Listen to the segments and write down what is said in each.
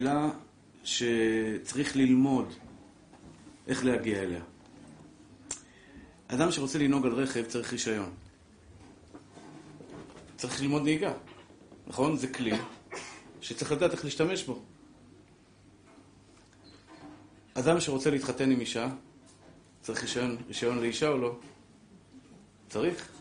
שאלה שצריך ללמוד איך להגיע אליה. אדם שרוצה לנהוג על רכב צריך רישיון. צריך ללמוד נהיגה. נכון? זה כלי שצריך לדעת איך להשתמש בו. אדם שרוצה להתחתן עם אישה, צריך רישיון לאישה או לא? צריך?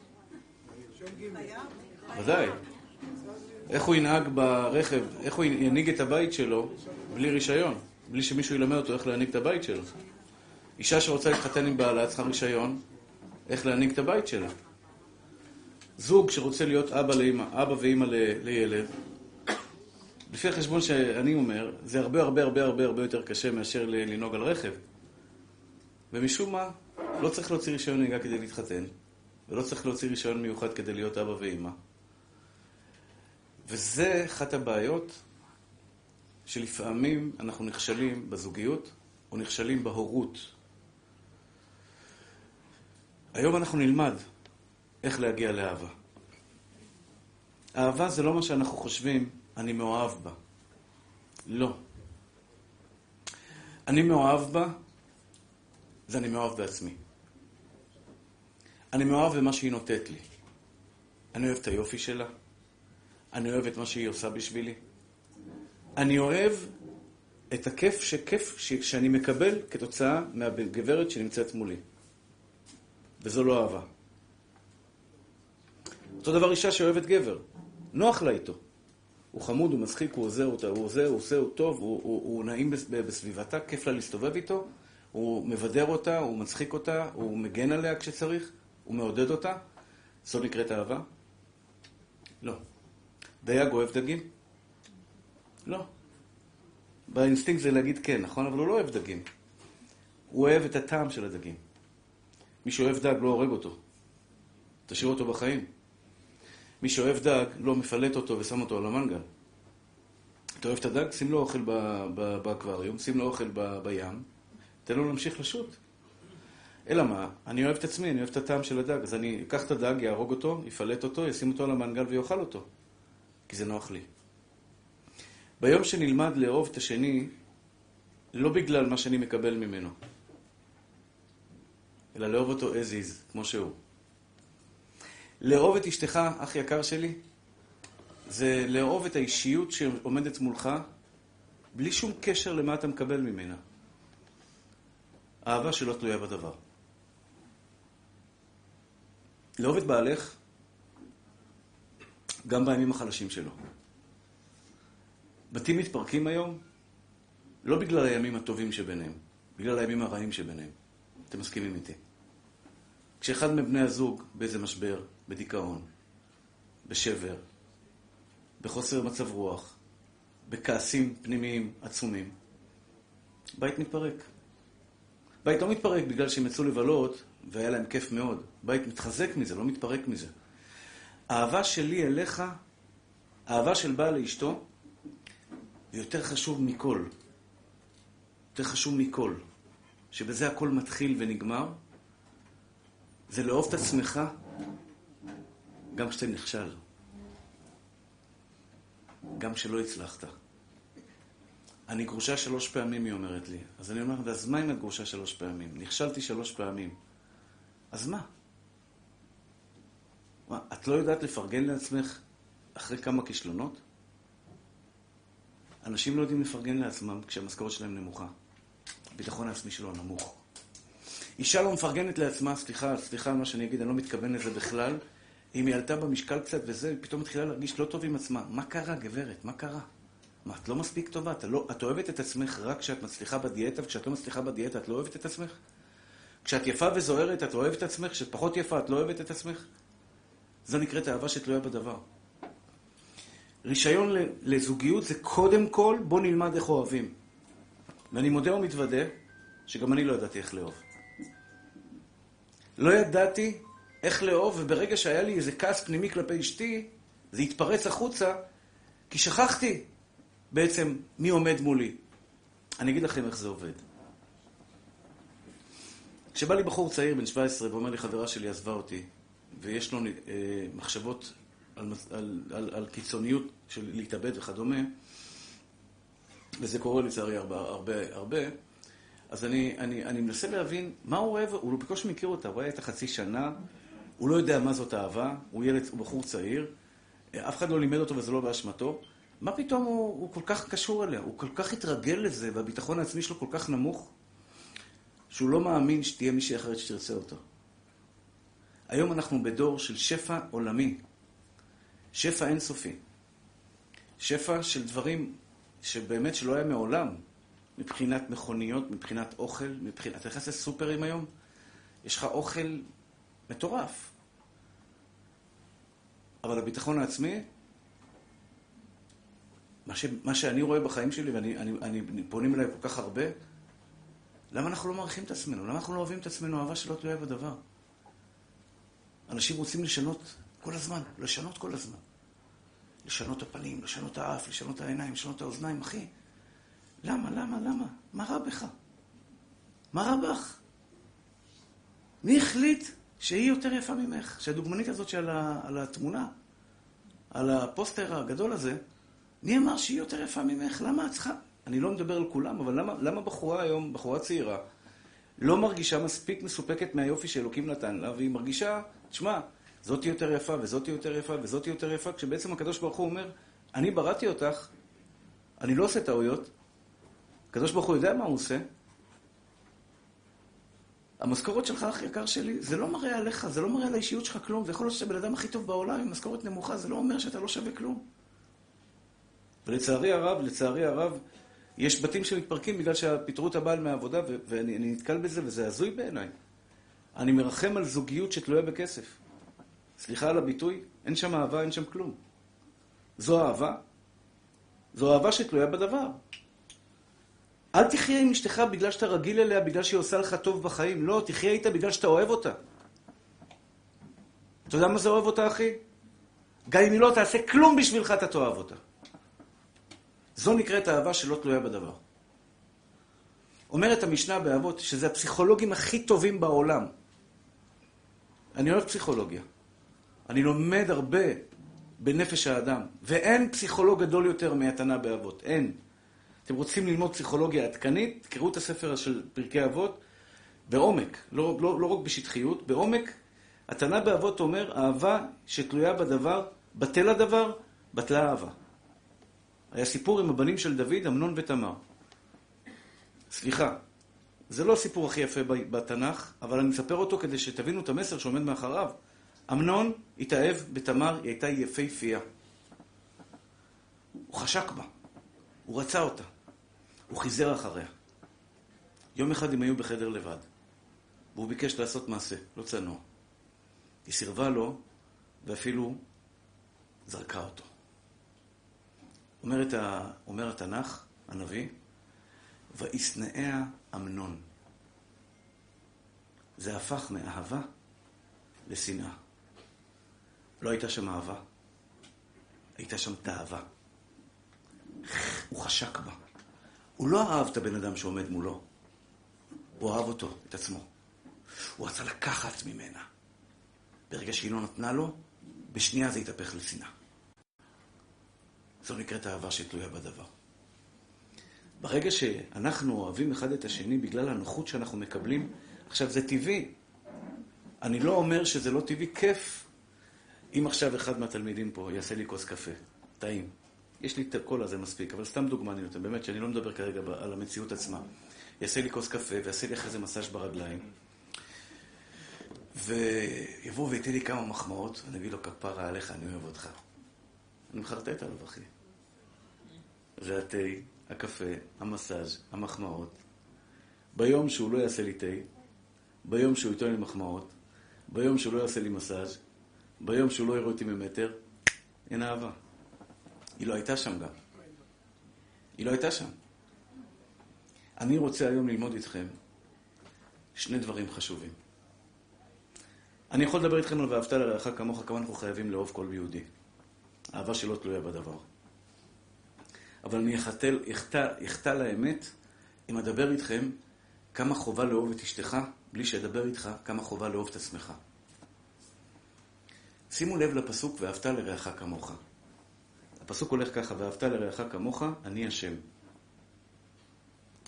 ודאי. איך הוא ינהג ברכב, איך הוא ינהיג את הבית שלו בלי רישיון, בלי שמישהו ילמד אותו איך להנהיג את הבית שלו. אישה שרוצה להתחתן עם בעלה צריכה רישיון איך להנהיג את הבית שלה. זוג שרוצה להיות אבא ואמא לילד, לפי החשבון שאני אומר, זה הרבה יותר קשה מאשר לנהוג על רכב. ומשום מה, לא צריך להוציא רישיון נהיגה כדי להתחתן, ולא צריך להוציא רישיון מיוחד כדי להיות אבא ואמא. וזה אחת הבעיות שלפעמים אנחנו נכשלים בזוגיות או נכשלים בהורות. היום אנחנו נלמד איך להגיע לאהבה. אהבה זה לא מה שאנחנו חושבים, אני מאוהב בה. לא. אני מאוהב בה, זה אני מאוהב בעצמי. אני מאוהב במה שהיא נותנת לי. אני אוהב את היופי שלה. אני אוהב את מה שהיא עושה בשבילי. אני אוהב את הכיף שאני מקבל כתוצאה מהגברת שנמצאת מולי. וזו לא אהבה. אותו דבר אישה שאוהבת גבר. נוח לה איתו. הוא חמוד, הוא מצחיק, הוא עוזר אותה, הוא עושה, הוא טוב, הוא נעים בסביבתה, כיף לה להסתובב איתו, הוא מבדר אותה, הוא מצחיק אותה, הוא מגן עליה כשצריך, הוא מעודד אותה. זו נקראת אהבה? לא. דייג אוהב דגים? לא. באינסטינקט זה להגיד כן, נכון? אבל הוא לא אוהב דגים. הוא אוהב את הטעם של הדגים. מי שאוהב דג לא הורג אותו. תשאיר אותו בחיים. מי שאוהב דג לא מפלט אותו ושם אותו על המנגל. אתה אוהב את הדג? שים לו אוכל באקווריום, שים לו אוכל בים, תן לו להמשיך לשוט. אלא מה? אני אוהב את עצמי, אני אוהב את הטעם של הדג. אז אני אקח את הדג, יהרוג אותו, יפלט אותו, ישים אותו על המנגל ויאכל אותו. כי זה נוח לי. ביום שנלמד לאהוב את השני, לא בגלל מה שאני מקבל ממנו, אלא לאהוב אותו as is, כמו שהוא. לאהוב את אשתך, אח יקר שלי, זה לאהוב את האישיות שעומדת מולך, בלי שום קשר למה אתה מקבל ממנה. אהבה שלא תלויה בדבר. לאהוב את בעלך, גם בימים החלשים שלו. בתים מתפרקים היום, לא בגלל הימים הטובים שביניהם, בגלל הימים הרעים שביניהם. אתם מסכימים איתי? כשאחד מבני הזוג באיזה משבר, בדיכאון, בשבר, בחוסר מצב רוח, בכעסים פנימיים עצומים, בית מתפרק. בית לא מתפרק בגלל שהם יצאו לבלות והיה להם כיף מאוד. בית מתחזק מזה, לא מתפרק מזה. האהבה שלי אליך, האהבה של בעל לאשתו, זה יותר חשוב מכל. יותר חשוב מכל. שבזה הכל מתחיל ונגמר. זה לאהוב את עצמך, גם כשאתה נכשל. גם כשלא הצלחת. אני גרושה 3 פעמים, היא אומרת לי. אז אני אומר, אז מה אם את גרושה 3 פעמים? נכשלתי 3 פעמים. אז מה? את לא יודעת לפרגן לעצמך אחרי כמה כישלונות? אנשים לא יודעים לפרגן לעצמם כשהמשכורת שלהם נמוכה. הביטחון העצמי שלו נמוך. אישה לא מפרגנת לעצמה, סליחה על מה שאני אגיד, אני לא מתכוון לזה בכלל. אם היא עלתה במשקל קצת וזה, היא פתאום מתחילה להרגיש לא טוב עם עצמה. מה קרה, גברת? מה קרה? מה, את לא מספיק טובה? את אוהבת את עצמך רק כשאת מצליחה בדיאטה, וכשאת לא מצליחה בדיאטה, את לא אוהבת את עצמך? כשאת יפה וזוהרת, את אוהבת את עצמך? כשאת פחות יפה, את לא אוהבת את עצמך? זו נקראת אהבה שתלויה בדבר. רישיון לזוגיות זה קודם כל, בוא נלמד איך אוהבים. ואני מודה ומתוודה שגם אני לא ידעתי איך לאהוב. לא ידעתי איך לאהוב, וברגע שהיה לי איזה כעס פנימי כלפי אשתי, זה התפרץ החוצה, כי שכחתי בעצם מי עומד מולי. אני אגיד לכם איך זה עובד. כשבא לי בחור צעיר בן 17 ואומר לי, חברה שלי עזבה אותי, ויש לו מחשבות על קיצוניות של להתאבד וכדומה, וזה קורה לצערי הרבה, אז אני מנסה להבין מה הוא אוהב, הוא בקושי מכיר אותה, הוא היה את החצי שנה, הוא לא יודע מה זאת אהבה, הוא בחור צעיר, אף אחד לא לימד אותו וזה לא באשמתו. מה פתאום הוא כל כך קשור אליה? הוא כל כך התרגל לזה, והביטחון העצמי שלו כל כך נמוך, שהוא לא מאמין שתהיה מישהי אחרת שתרצה אותו. היום אנחנו בדור של שפע עולמי, שפע אינסופי, שפע של דברים שבאמת שלא היה מעולם, מבחינת מכוניות, מבחינת אוכל, אתה נכנס לסופרים היום, יש לך אוכל מטורף. אבל הביטחון העצמי, מה שאני רואה בחיים שלי, ואני פונים אליי כל כך הרבה, למה אנחנו לא מעריכים את עצמנו? למה אנחנו לא אוהבים את עצמנו? אהבה שלא תלויה בדבר. אנשים רוצים לשנות כל הזמן, לשנות כל הזמן. לשנות את הפנים, לשנות את האף, לשנות את העיניים, לשנות את האוזניים, אחי. למה? מה רע בך? מה רע בך? מי החליט שהיא יותר יפה ממך? שהדוגמנית הזאת על התמונה, על הפוסטר הגדול הזה, מי אמר שהיא יותר יפה ממך? למה את צריכה? אני לא מדבר על כולם, אבל למה בחורה היום, בחורה צעירה, לא מרגישה מספיק מסופקת מהיופי שאלוקים נתן לה, והיא מרגישה, תשמע, זאתי יותר יפה, וזאתי יותר יפה, וזאתי יותר יפה, כשבעצם הקדוש ברוך הוא אומר, אני בראתי אותך, אני לא עושה טעויות, הקדוש ברוך הוא יודע מה הוא עושה, המשכורת שלך, הכי יקר שלי, זה לא מראה עליך, זה לא מראה על האישיות שלך כלום, זה יכול להיות שאתה בן אדם הכי טוב בעולם, עם משכורת נמוכה, זה לא אומר שאתה לא שווה כלום. ולצערי הרב, יש בתים שמתפרקים בגלל שפיטרו את הבעל מהעבודה, ואני נתקל בזה, וזה הזוי בעיניי. אני מרחם על זוגיות שתלויה בכסף. סליחה על הביטוי, אין שם אהבה, אין שם כלום. זו אהבה. זו אהבה שתלויה בדבר. אל תחיה עם אשתך בגלל שאתה רגיל אליה, בגלל שהיא עושה לך טוב בחיים. לא, תחיה איתה בגלל שאתה אוהב אותה. אתה יודע מה זה אוהב אותה, אחי? גם אם היא לא תעשה כלום בשבילך, אתה תאהב אותה. זו נקראת אהבה שלא תלויה בדבר. אומרת המשנה באבות שזה הפסיכולוגים הכי טובים בעולם. אני אוהב פסיכולוגיה. אני לומד הרבה בנפש האדם. ואין פסיכולוג גדול יותר מהתנא באבות. אין. אתם רוצים ללמוד פסיכולוגיה עדכנית, תקראו את הספר של פרקי אבות בעומק, לא רק בשטחיות, בעומק. התנא באבות אומר, אהבה שתלויה בדבר, בטל הדבר, בטלה אהבה. היה סיפור עם הבנים של דוד, אמנון ותמר. סליחה, זה לא הסיפור הכי יפה בתנ"ך, אבל אני מספר אותו כדי שתבינו את המסר שעומד מאחריו. אמנון התאהב בתמר, היא הייתה יפהפייה. הוא חשק בה, הוא רצה אותה, הוא חיזר אחריה. יום אחד הם היו בחדר לבד, והוא ביקש לעשות מעשה, לא צנוע. היא סירבה לו, ואפילו זרקה אותו. אומר התנ"ך, הנביא, וישנאה אמנון. זה הפך מאהבה לשנאה. לא הייתה שם אהבה, הייתה שם תאווה. הוא חשק בה. הוא לא אהב את הבן אדם שעומד מולו. הוא אהב אותו, את עצמו. הוא רצה לקחת ממנה. ברגע שהיא לא נתנה לו, בשנייה זה התהפך לשנאה. זו נקראת אהבה שתלויה בדבר. ברגע שאנחנו אוהבים אחד את השני בגלל הנוחות שאנחנו מקבלים, עכשיו זה טבעי. אני לא אומר שזה לא טבעי, כיף. אם עכשיו אחד מהתלמידים פה יעשה לי כוס קפה, טעים. יש לי את הכל הזה מספיק, אבל סתם דוגמה אני נותן, באמת שאני לא מדבר כרגע על המציאות עצמה. יעשה לי כוס קפה ויעשה לי אחרי זה מסאז' ברגליים. ויבוא ויתן לי כמה מחמאות, אני אגיד לו כפרה עליך, אני אוהב אותך. אני מחרטט עליו, אחי. זה התה, הקפה, המסאז', המחמאות. ביום שהוא לא יעשה לי תה, ביום שהוא ייתן לי מחמאות, ביום שהוא לא יעשה לי מסאז', ביום שהוא לא יראה אותי ממטר, אין אהבה. היא לא הייתה שם גם. היא לא הייתה שם. אני רוצה היום ללמוד איתכם שני דברים חשובים. אני יכול לדבר איתכם על ואהבת לרעך כמוך, כמה אנחנו חייבים לאהוב כל יהודי. אהבה שלא תלויה בדבר. אבל אני אחטא לאמת אם אדבר איתכם כמה חובה לאהוב את אשתך, בלי שאדבר איתך כמה חובה לאהוב את עצמך. שימו לב לפסוק ואהבת לרעך כמוך. הפסוק הולך ככה, ואהבת לרעך כמוך, אני השם.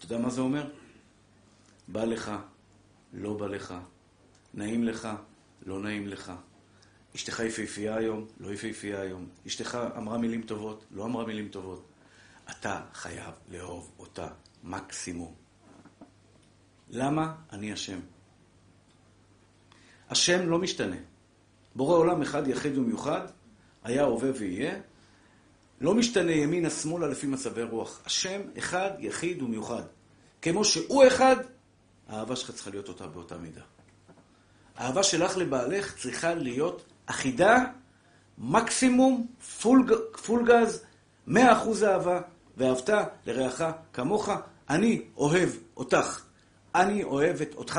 אתה יודע מה זה אומר? בא לך, לא בא לך, נעים לך, לא נעים לך. אשתך יפהפייה היום, לא יפהפייה היום. אשתך אמרה מילים טובות, לא אמרה מילים טובות. אתה חייב לאהוב אותה מקסימום. למה? אני השם. השם לא משתנה. בורא עולם אחד יחיד ומיוחד, היה הווה ויהיה, לא משתנה ימינה שמאלה לפי מצבי רוח. השם אחד יחיד ומיוחד. כמו שהוא אחד, האהבה שלך צריכה להיות אותה באותה מידה. האהבה שלך לבעלך צריכה להיות אחידה, מקסימום, פול גז, 100% אהבה, ואהבת לרעך כמוך. אני אוהב אותך, אני אוהבת אותך.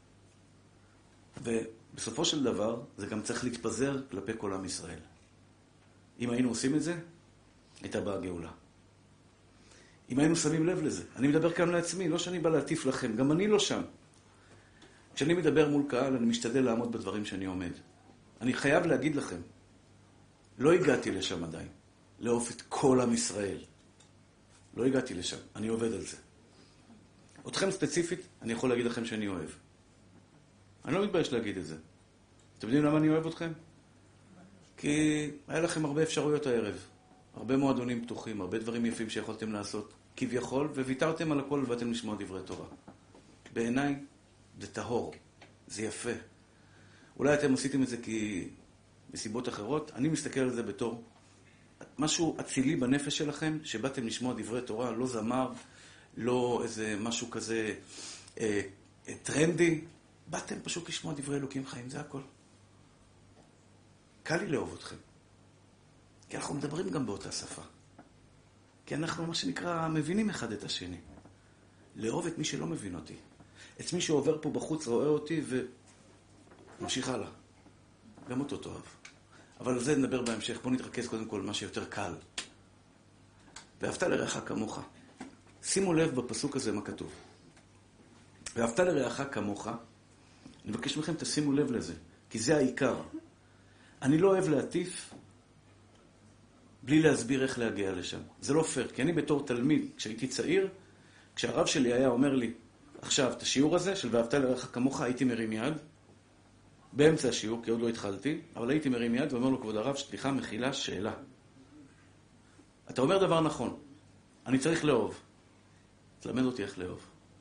ובסופו של דבר, זה גם צריך להתפזר כלפי כל עם ישראל. אם היינו עושים את זה, הייתה באה גאולה. אם היינו שמים לב לזה. אני מדבר כאן לעצמי, לא שאני בא להטיף לכם, גם אני לא שם. כשאני מדבר מול קהל, אני משתדל לעמוד בדברים שאני עומד. אני חייב להגיד לכם, לא הגעתי לשם עדיין, לאהוב את כל עם ישראל. לא הגעתי לשם, אני עובד על זה. אתכם ספציפית, אני יכול להגיד לכם שאני אוהב. אני לא מתבייש להגיד את זה. אתם יודעים למה אני אוהב אתכם? כי היה לכם הרבה אפשרויות הערב. הרבה מועדונים פתוחים, הרבה דברים יפים שיכולתם לעשות, כביכול, וויתרתם על הכל ובאתם לשמוע דברי תורה. בעיניי, זה טהור, זה יפה. אולי אתם עשיתם את זה כי בסיבות אחרות, אני מסתכל על זה בתור משהו אצילי בנפש שלכם, שבאתם לשמוע דברי תורה, לא זמר, לא איזה משהו כזה טרנדי, באתם פשוט לשמוע דברי אלוקים חיים, זה הכל. קל לי לאהוב אתכם. כי אנחנו מדברים גם באותה שפה. כי אנחנו, מה שנקרא, מבינים אחד את השני. לאהוב את מי שלא מבין אותי. את מי שעובר פה בחוץ רואה אותי וממשיך הלאה. גם אותו תאהב. אבל על זה נדבר בהמשך. בואו נתרכז קודם כל מה שיותר קל. ואהבת לרעך כמוך. שימו לב בפסוק הזה מה כתוב. ואהבת לרעך כמוך. אני מבקש מכם, תשימו לב לזה. כי זה העיקר. אני לא אוהב להטיף בלי להסביר איך להגיע לשם. זה לא פייר, כי אני בתור תלמיד, כשהייתי צעיר, כשהרב שלי היה אומר לי, עכשיו, את השיעור הזה של ואהבת לרעך כמוך, הייתי מרים יד, באמצע השיעור, כי עוד לא התחלתי, אבל הייתי מרים יד ואומר לו, כבוד הרב, סליחה, מחילה, שאלה. אתה אומר דבר נכון, אני צריך לאהוב. תלמד אותי איך לאהוב.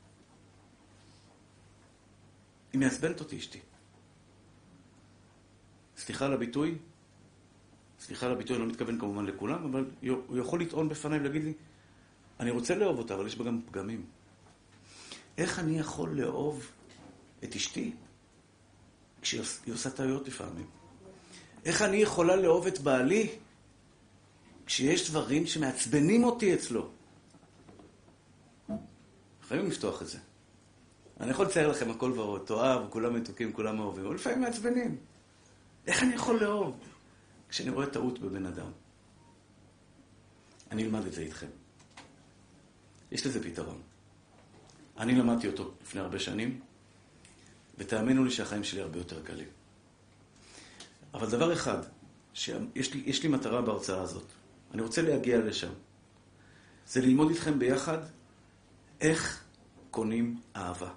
היא מעצבנת אותי, אשתי. סליחה על הביטוי, אני לא מתכוון כמובן לכולם, אבל הוא יכול לטעון בפניי ולהגיד לי, אני רוצה לאהוב אותה, אבל יש בה גם פגמים. איך אני יכול לאהוב את אשתי כשהיא עושה טעויות לפעמים? איך אני יכולה לאהוב את בעלי כשיש דברים שמעצבנים אותי אצלו? חייבים לפתוח את זה. אני יכול לצייר לכם הכל ורוד, תאהב, כולם מתוקים, כולם אוהבים, אבל לפעמים מעצבנים. איך אני יכול לאהוב כשאני רואה טעות בבן אדם? אני אלמד את זה איתכם. יש לזה פתרון. אני למדתי אותו לפני הרבה שנים, ותאמינו לי שהחיים שלי הרבה יותר קלים. אבל דבר אחד, יש לי מטרה בהרצאה הזאת. אני רוצה להגיע לשם. זה ללמוד איתכם ביחד איך קונים אהבה.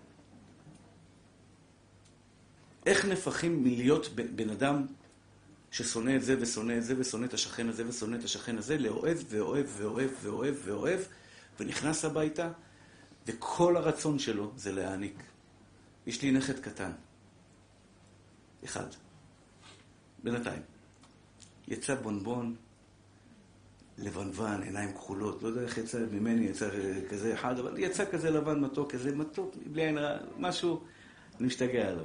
איך נפחים מלהיות בן אדם ששונא את זה ושונא את זה ושונא את השכן הזה ושונא את השכן הזה, לאוהב ואוהב ואוהב ואוהב ואוהב, ונכנס הביתה, וכל הרצון שלו זה להעניק. יש לי נכד קטן. אחד. בינתיים. יצא בונבון, לבנוון, עיניים כחולות. לא יודע איך יצא ממני, יצא כזה אחד, אבל יצא כזה לבן מתוק, כזה מתוק, בלי עין רע, משהו, אני משתגע עליו.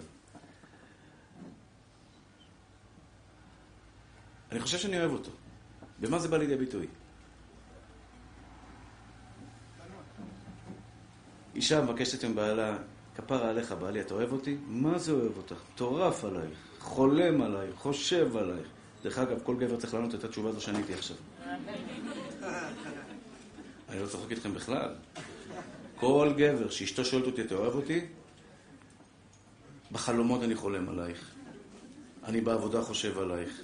אני חושב שאני אוהב אותו. במה זה בא לידי ביטוי? אישה מבקשת עם בעלה, כפרה עליך בעלי, אתה אוהב אותי? מה זה אוהב אותך? טורף עלייך, חולם עלייך, חושב עלייך. דרך אגב, כל גבר צריך לענות את התשובה הזו שעניתי עכשיו. אני לא צוחק איתכם בכלל. כל גבר שאשתו שואלת אותי, אתה אוהב אותי? בחלומות אני חולם עלייך. אני בעבודה חושב עלייך.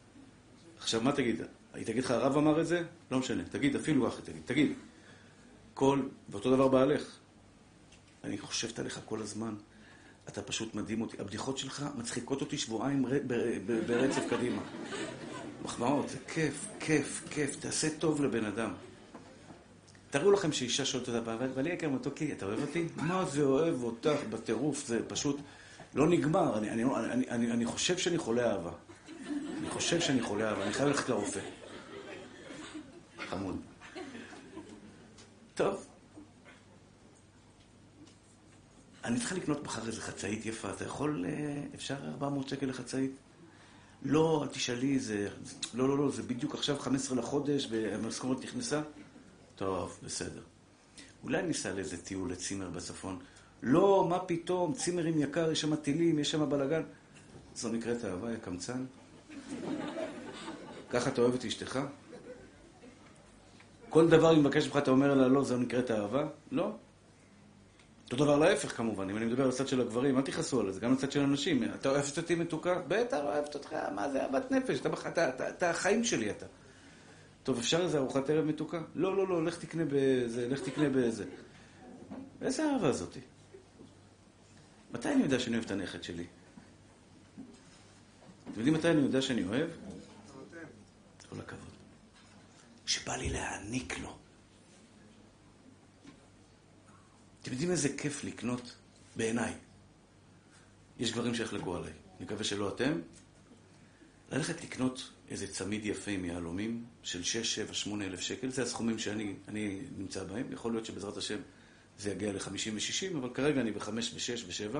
עכשיו, מה תגיד? היא תגיד לך, הרב אמר את זה? לא משנה. תגיד, אפילו אחרי תגיד. תגיד. ואותו דבר בעלך. אני חושבת עליך כל הזמן. אתה פשוט מדהים אותי. הבדיחות שלך מצחיקות אותי שבועיים ברצף קדימה. מחמאות, זה כיף, כיף, כיף. תעשה טוב לבן אדם. תראו לכם שאישה שואלת אותה, אבל לי יקר מתוקי, אתה אוהב אותי? מה זה אוהב אותך בטירוף? זה פשוט לא נגמר. אני חושב שאני חולה אהבה. אני חייב ללכת לרופא. חמוד. טוב. אני צריכה לקנות מחר איזה חצאית יפה. אתה יכול, אפשר 400 שקל לחצאית? לא, אל תשאלי, לא, זה בדיוק עכשיו 15 לחודש והמשכורת נכנסה. טוב, בסדר. אולי ניסע לאיזה טיול לצימר בצפון. לא, מה פתאום, צימרים יקר, יש שם טילים, יש שם בלגן. זו נקראת אהבה, יא קמצן. ככה אתה אוהב את אשתך? כל דבר אם מבקש ממך אתה אומר לה לא, זו נקראת אהבה? לא. אותו דבר להפך כמובן, אם אני מדבר על הצד של הגברים, אל תכעסו על זה, גם הצד של הנשים. אתה אוהבת אותי מתוקה? בטח, אוהבת אותך, מה זה אהבת נפש? אתה החיים שלי אתה. טוב, אפשר איזה ארוחת ערב מתוקה? לא, לך תקנה באיזה. איזה אהבה הזאתי? מתי אני יודע שאני אוהב את הנכד שלי? אתם יודעים מתי אני יודע שאני אוהב? כל הכבוד. שבא לי להעניק לו. אתם יודעים איזה כיף לקנות בעיניי? יש גברים שיחלקו עליי. אני מקווה שלא אתם. ללכת לקנות איזה צמיד יפה עם יהלומים של 6, 7, 8 אלף שקל. זה הסכומים שאני נמצא בהם. יכול להיות שבעזרת השם זה יגיע ל-50 ו-60, אבל כרגע אני ב-5 ו-6 ו-7.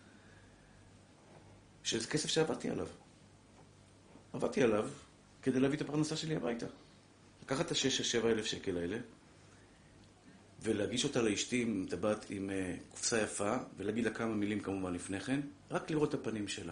שזה כסף שעבדתי עליו. עבדתי עליו כדי להביא את הפרנסה שלי הביתה. לקחת את ה-6-7 אלף שקל האלה, ולהגיש אותה לאשתי עם טבעת עם קופסה יפה, ולהגיד לה כמה מילים כמובן לפני כן, רק לראות את הפנים שלה.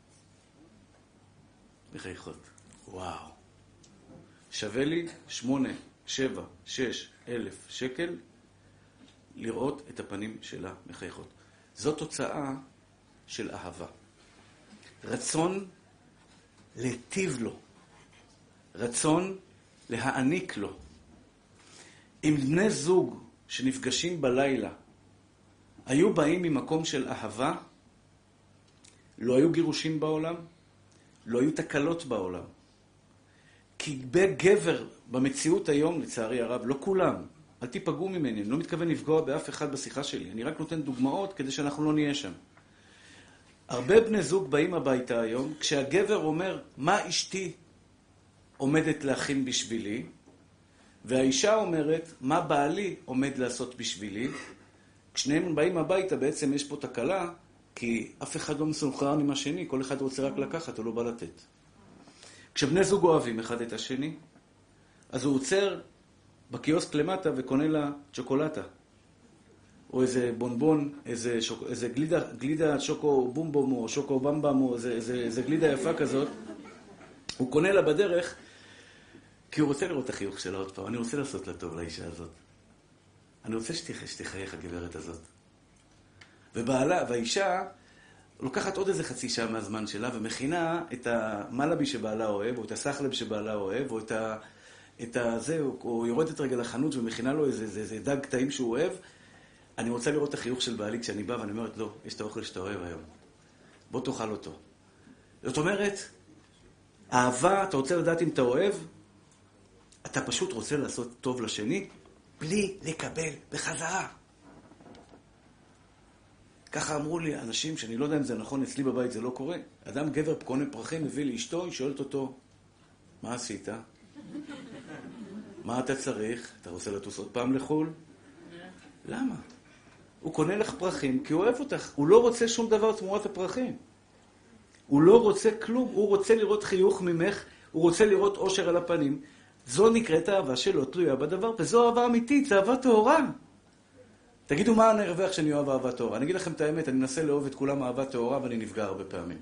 מחייכות. וואו. שווה לי 8, 7, 6 אלף שקל לראות את הפנים שלה מחייכות. זו תוצאה של אהבה. רצון להיטיב לו. רצון להעניק לו. אם בני זוג שנפגשים בלילה היו באים ממקום של אהבה, לא היו גירושים בעולם, לא היו תקלות בעולם. כי בגבר במציאות היום, לצערי הרב, לא כולם, אל תיפגעו ממני, אני לא מתכוון לפגוע באף אחד בשיחה שלי, אני רק נותן דוגמאות כדי שאנחנו לא נהיה שם. הרבה בני זוג באים הביתה היום, כשהגבר אומר, מה אשתי עומדת להכין בשבילי, והאישה אומרת, מה בעלי עומד לעשות בשבילי. כשניהם באים הביתה, בעצם יש פה תקלה, כי אף אחד לא מסונכרן עם השני, כל אחד רוצה רק לקחת, הוא לא בא לתת. כשבני זוג אוהבים אחד את השני, אז הוא עוצר בקיוסק למטה וקונה לה צ'וקולטה. או איזה בונבון, איזה גלידה שוקו בומבום או שוקו במבם, או איזה גלידה יפה כזאת. הוא קונה לה בדרך, כי הוא רוצה לראות את החיוך שלה עוד פעם. אני רוצה לעשות לה טוב לאישה הזאת. אני רוצה שתחייך הגברת הזאת. ובעלה, והאישה לוקחת עוד איזה חצי שעה מהזמן שלה, ומכינה את המלאבי שבעלה אוהב, או את הסחלב שבעלה אוהב, או את הזה, או יורדת רגע לחנות ומכינה לו איזה דג טעים שהוא אוהב. אני רוצה לראות את החיוך של בעלי כשאני בא, ואני אומרת, לא, יש את האוכל שאתה אוהב היום. בוא תאכל אותו. זאת אומרת, אהבה, אתה רוצה לדעת אם אתה אוהב, אתה פשוט רוצה לעשות טוב לשני, בלי לקבל בחזרה. ככה אמרו לי אנשים, שאני לא יודע אם זה נכון, אצלי בבית זה לא קורה. אדם גבר קונה פרחים, מביא לאשתו, היא שואלת אותו, מה עשית? מה אתה צריך? אתה רוצה לטוס עוד פעם לחול? למה? הוא קונה לך פרחים כי הוא אוהב אותך. הוא לא רוצה שום דבר תמורת הפרחים. הוא לא רוצה כלום. הוא רוצה לראות חיוך ממך. הוא רוצה לראות אושר על הפנים. זו נקראת אהבה שלא תלויה בדבר. וזו אהבה אמיתית. זה אהבה טהורה. תגידו מה אני ארווח שאני אוהב אהבה טהורה. אני אגיד לכם את האמת. אני מנסה לאהוב את כולם אהבה טהורה ואני נפגע הרבה פעמים.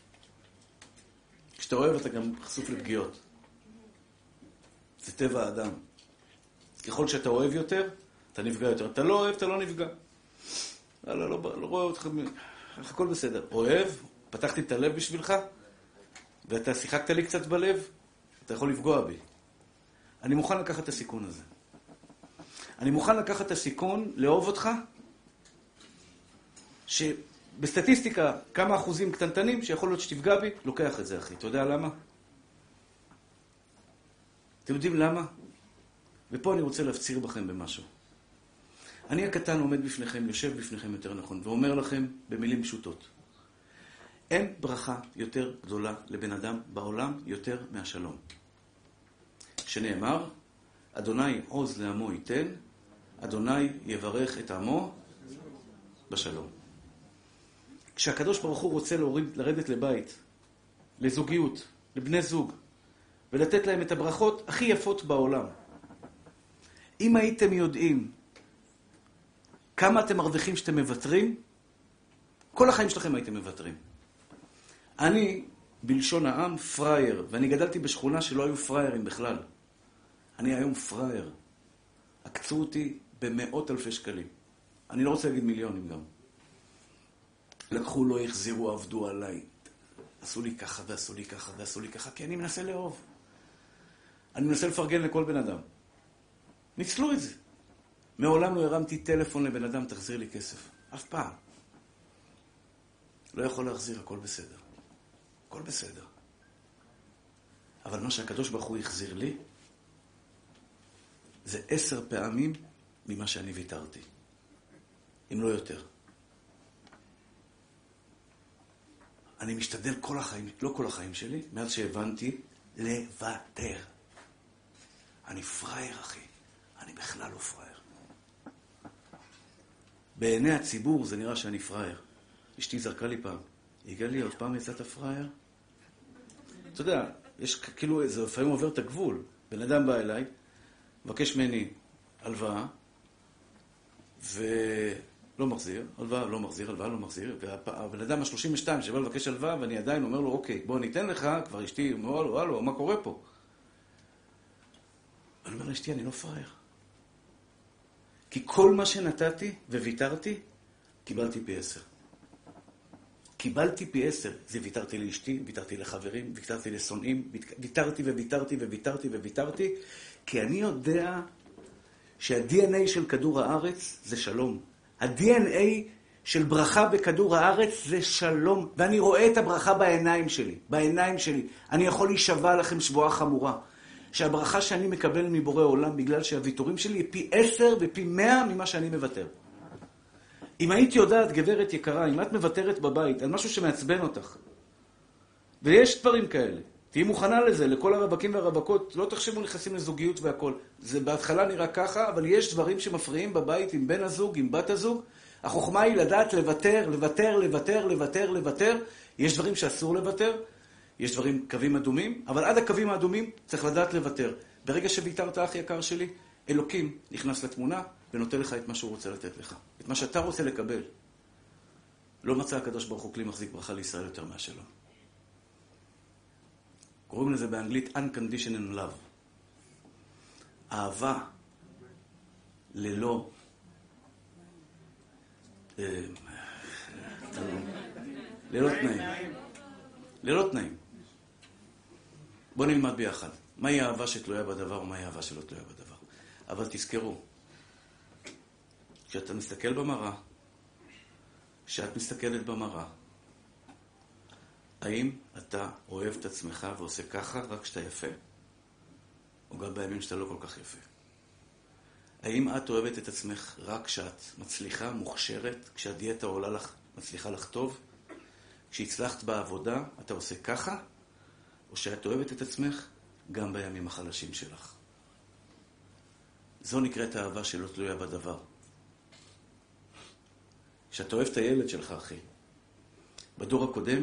כשאתה אוהב אתה גם חשוף לפגיעות. זה טבע האדם. ככל שאתה אוהב יותר, אתה נפגע יותר. אתה לא אוהב, אתה לא נפגע. לא רואה אותך, הכל בסדר. אוהב, פתחתי את הלב בשבילך, ואתה שיחקת לי קצת בלב, אתה יכול לפגוע בי. אני מוכן לקחת את הסיכון הזה. אני מוכן לקחת את הסיכון, לאהוב אותך, שבסטטיסטיקה כמה אחוזים קטנטנים שיכול להיות שתפגע בי, לוקח את זה, אחי. אתה יודע למה? אתם יודעים למה? ופה אני רוצה להפציר בכם במשהו. אני הקטן עומד בפניכם, יושב בפניכם יותר נכון, ואומר לכם במילים פשוטות. אין ברכה יותר גדולה לבן אדם בעולם יותר מהשלום. שנאמר, אדוני עוז לעמו ייתן, אדוני יברך את עמו בשלום. כשהקדוש ברוך הוא רוצה לרדת לבית, לזוגיות, לבני זוג, ולתת להם את הברכות הכי יפות בעולם. אם הייתם יודעים כמה אתם מרוויחים שאתם מבטרים, כל החיים שלכם הייתם מבטרים. אני, בלשון העם, פרייר, ואני גדלתי בשכונה שלא היו פריירים בכלל. אני היום פרייר. עקצו אותי במאות אלפי שקלים. אני לא רוצה להגיד מיליונים גם. לקחו, לא החזירו, עבדו עליי. עשו לי ככה ועשו לי ככה ועשו לי ככה, כי אני מנסה לאהוב. אני מנסה לפרגן לכל בן אדם. ניצלו את זה. מעולם לא הרמתי טלפון לבן אדם, תחזיר לי כסף. אף פעם. לא יכול להחזיר, הכל בסדר. הכל בסדר. אבל מה שהקדוש ברוך הוא החזיר לי, זה 10 פעמים ממה שאני ויתרתי. אם לא יותר. אני משתדל כל החיים, לא כל החיים שלי, מאז שהבנתי, לוותר. אני פרייר, אחי. אני בכלל לא פרייר. בעיני הציבור זה נראה שאני פרייר. אשתי זרקה לי פעם. יגע לי, עוד פעם יצאת פרייר? אתה יודע, יש כאילו, זה לפעמים עובר את הגבול. בן אדם בא אליי, מבקש ממני הלוואה, ולא מחזיר, הלוואה לא מחזיר, הלוואה לא מחזיר, והבן אדם ה-32 שבא לבקש הלוואה, ואני עדיין אומר לו, אוקיי, בוא ניתן לך, כבר אשתי, וואלו, מה קורה פה? אני אומר לאשתי, אני לא פרייר. כי כל מה שנתתי וויתרתי, קיבלתי פי 10. קיבלתי פי 10. זה ויתרתי לאשתי, ויתרתי לחברים, ויתרתי לשונאים, ויתרתי וויתרתי וויתרתי וויתרתי, כי אני יודע שה-DNA של כדור הארץ זה שלום. ה-DNA של ברכה בכדור הארץ זה שלום. ואני רואה את הברכה בעיניים שלי. בעיניים שלי. אני יכול להישבע לכם שבועה חמורה. שהברכה שאני מקבל מבורא עולם בגלל שהוויתורים שלי היא פי 10 ופי 100 ממה שאני מוותר. אם הייתי יודעת, גברת יקרה, אם את מוותרת בבית על משהו שמעצבן אותך, ויש דברים כאלה, תהי מוכנה לזה, לכל הרווקים והרווקות, לא תחשבו נכנסים לזוגיות והכל. זה בהתחלה נראה ככה, אבל יש דברים שמפריעים בבית עם בן הזוג, עם בת הזוג. החוכמה היא לדעת לוותר, לוותר, לוותר, לוותר, לוותר. יש דברים שאסור לוותר, יש דברים, קווים אדומים, אבל עד הקווים האדומים צריך לדעת לוותר. ברגע שוויתרת, אח יקר שלי, אלוקים נכנס לתמונה ונותן לך את מה שהוא רוצה לתת לך. את מה שאתה רוצה לקבל. לא מצא הקדוש ברוך הוא כלי מחזיק ברכה לישראל יותר מהשלום. קוראים לזה באנגלית unconditional love. אהבה ללא ללא תנאים. ללא תנאים. בואו נלמד ביחד. מהי האהבה שתלויה בדבר ומהי האהבה שלא תלויה בדבר. אבל תזכרו, כשאתה מסתכל במראה, כשאת מסתכלת במראה, האם אתה אוהב את עצמך ועושה ככה רק כשאתה יפה? או גם בימים שאתה לא כל כך יפה? האם את אוהבת את עצמך רק כשאת מצליחה, מוכשרת, כשהדיאטה עולה לך, מצליחה לך טוב? כשהצלחת בעבודה, אתה עושה ככה? או שאת אוהבת את עצמך גם בימים החלשים שלך? זו נקראת האהבה שלא תלויה בדבר. כשאתה אוהב את הילד שלך, אחי. בדור הקודם,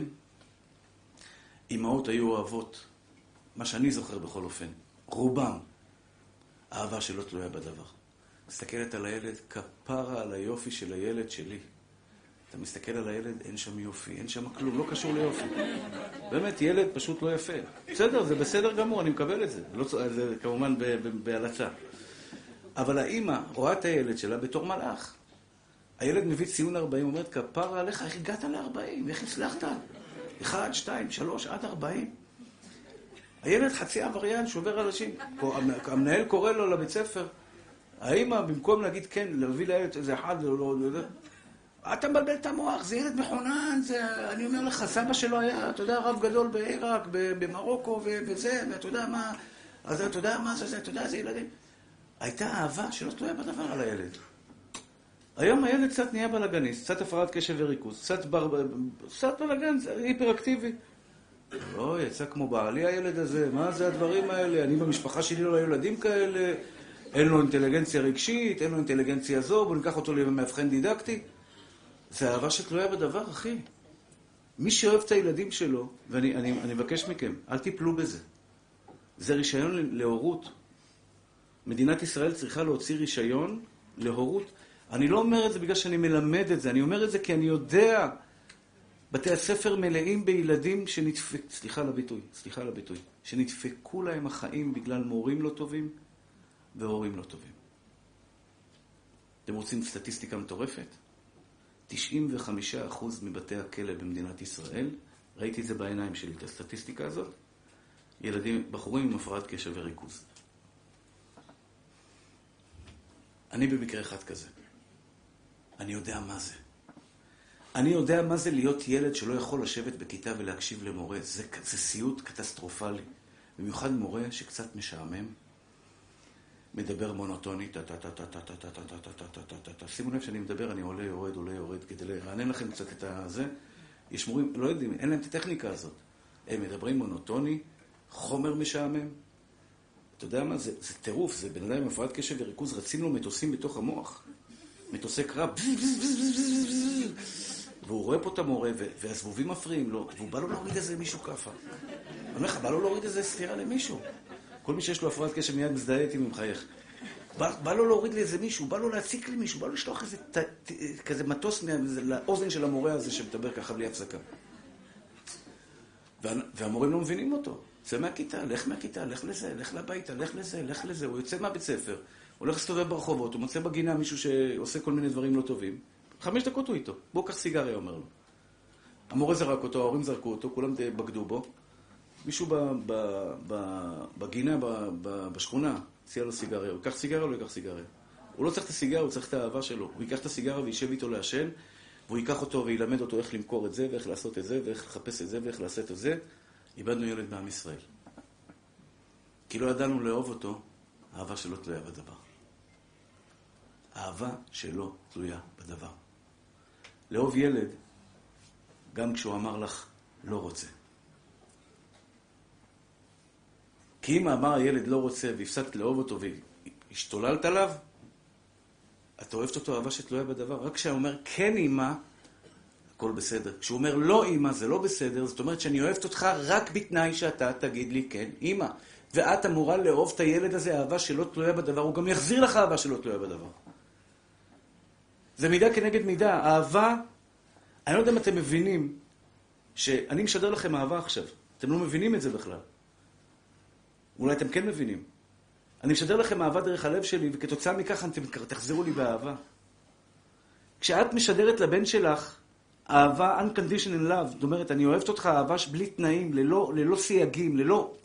אמהות היו אוהבות, מה שאני זוכר בכל אופן, רובם, אהבה שלא תלויה בדבר. מסתכלת על הילד, כפרה על היופי של הילד שלי. אתה מסתכל על הילד, אין שם יופי, אין שם כלום, לא קשור ליופי. באמת, ילד פשוט לא יפה. בסדר, זה בסדר גמור, אני מקבל את זה. זה כמובן בהלצה. אבל האמא רואה את הילד שלה בתור מלאך. הילד מביא ציון 40, אומרת, כפרה עליך, איך הגעת ל-40? איך הצלחת? 1, 2, 3, עד 40. הילד חצי עבריין, שובר אנשים. המנהל קורא לו לבית ספר, האמא, במקום להגיד כן, להביא לילד איזה אחד, לא, אתה מבלבל את המוח, זה ילד מכונן, אני אומר לך, סבא שלו היה, אתה יודע, רב גדול בעיראק, במרוקו וזה, ואתה יודע מה, אז אתה יודע מה זה, אתה יודע, זה ילדים. הייתה אהבה שלא תלויה בדבר על הילד. היום הילד קצת נהיה בלגניסט, קצת הפרעת קשב וריכוז, קצת בלגן, היפראקטיבי. לא, יצא כמו בעלי הילד הזה, מה זה הדברים האלה? אני במשפחה שלי לא היו ילדים כאלה, אין לו אינטליגנציה רגשית, אין לו אינטליגנציה זו, בוא ניקח אותו למאבחן דידקטי. זה אהבה שתלויה בדבר, אחי. מי שאוהב את הילדים שלו, ואני מבקש מכם, אל תיפלו בזה. זה רישיון להורות. מדינת ישראל צריכה להוציא רישיון להורות. אני לא אומר את זה בגלל שאני מלמד את זה, אני אומר את זה כי אני יודע, בתי הספר מלאים בילדים סליחה על הביטוי, שנדפקו להם החיים בגלל מורים לא טובים והורים לא טובים. אתם רוצים סטטיסטיקה מטורפת? 95% מבתי הכלא במדינת ישראל, ראיתי את זה בעיניים שלי, את הסטטיסטיקה הזאת, בחורים עם הפרעת קשב וריכוז. אני במקרה אחד כזה. אני יודע מה זה. אני יודע מה זה להיות ילד שלא יכול לשבת בכיתה ולהקשיב למורה. זה סיוט קטסטרופלי. במיוחד מורה שקצת משעמם, מדבר מונוטוני, שימו לב שאני מדבר, אני עולה, יורד, כדי לרענן לכם קצת את הזה. יש מורים, לא יודעים, אין להם את הטכניקה הזאת. הם מדברים מונוטוני, חומר משעמם. אתה יודע מה? זה טירוף, זה בן אדם עם הפרעת קשב וריכוז, רצים לו מטוסים בתוך המוח. מטוסי קרב. והוא רואה פה את המורה, והזבובים מפריעים לו, והוא בא לו להוריד איזה מישהו כפה. אני אומר לך, בא לו להוריד איזה סטירה למישהו. כל מי שיש לו הפרעת קשב מיד מזדהה איתי ומחייך. בא לו להוריד לאיזה מישהו, בא לו להציק למישהו, בא לו לשלוח כזה מטוס לאוזן של המורה הזה שמדבר ככה בלי הפסקה. והמורים לא מבינים אותו. צא מהכיתה, לך לזה, לך לביתה, לך לזה. הוא יוצא מהבית ספר, הולך להסתובב ברחובות, הוא מוצא בגינה מישהו שעושה כל מיני דברים לא טובים. 5 דקות הוא איתו. בוא קח סיגריה, אומר לו. המורה זרק אותו, ההורים זרקו אותו, כולם בגדו בו. מישהו בגינה, בשכונה, הציע לו סיגריה. הוא ייקח סיגריה או לא ייקח סיגריה? הוא לא צריך את הסיגריה, הוא צריך את האהבה שלו. הוא ייקח את הסיגריה וישב איתו לעשן, והוא ייקח אותו וילמד אותו איך למכור את זה, ואיך לעשות את זה, ואיך לחפש את זה, ואיך לעשות את זה. איבדנו ילד בעם ישראל. כי לא ידענו לאהוב אותו, האהבה שלו תלויה בדבר. האהבה שלו תלויה בדבר. לאהוב ילד, גם כשהוא אמר לך, לא רוצה. כי אם אמר הילד לא רוצה והפסקת לאהוב אותו והשתוללת עליו, אתה אוהבת אותו אהבה שתלויה בדבר. רק כשהוא אומר כן אמא, הכל בסדר. כשהוא אומר לא אמא, זה לא בסדר. זאת אומרת שאני אוהבת אותך רק בתנאי שאתה תגיד לי כן אמא. ואת אמורה לאהוב את הילד הזה אהבה שלא תלויה בדבר. הוא גם יחזיר לך אהבה שלא תלויה בדבר. זה מידה כנגד מידה. אהבה, אני לא יודע אם אתם מבינים שאני משדר לכם אהבה עכשיו. אתם לא מבינים את זה בכלל. אולי אתם כן מבינים. אני משדר לכם אהבה דרך הלב שלי, וכתוצאה מכך אתם תחזרו לי באהבה. כשאת משדרת לבן שלך אהבה unconditional love, זאת אומרת, אני אוהבת אותך אהבה בלי תנאים, ללא סייגים, ללא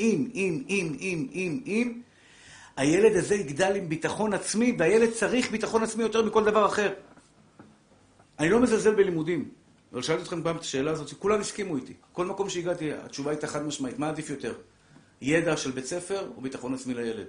אם, הילד הזה יגדל עם ביטחון עצמי, והילד צריך ביטחון עצמי יותר מכל דבר אחר. אני לא מזלזל בלימודים. אבל שאלתי אתכם פעם את השאלה הזאת, שכולם הסכימו איתי. כל מקום שהגעתי, התשובה הייתה חד משמעית. מה עדיף יותר? ידע של בית ספר או ביטחון עצמי לילד?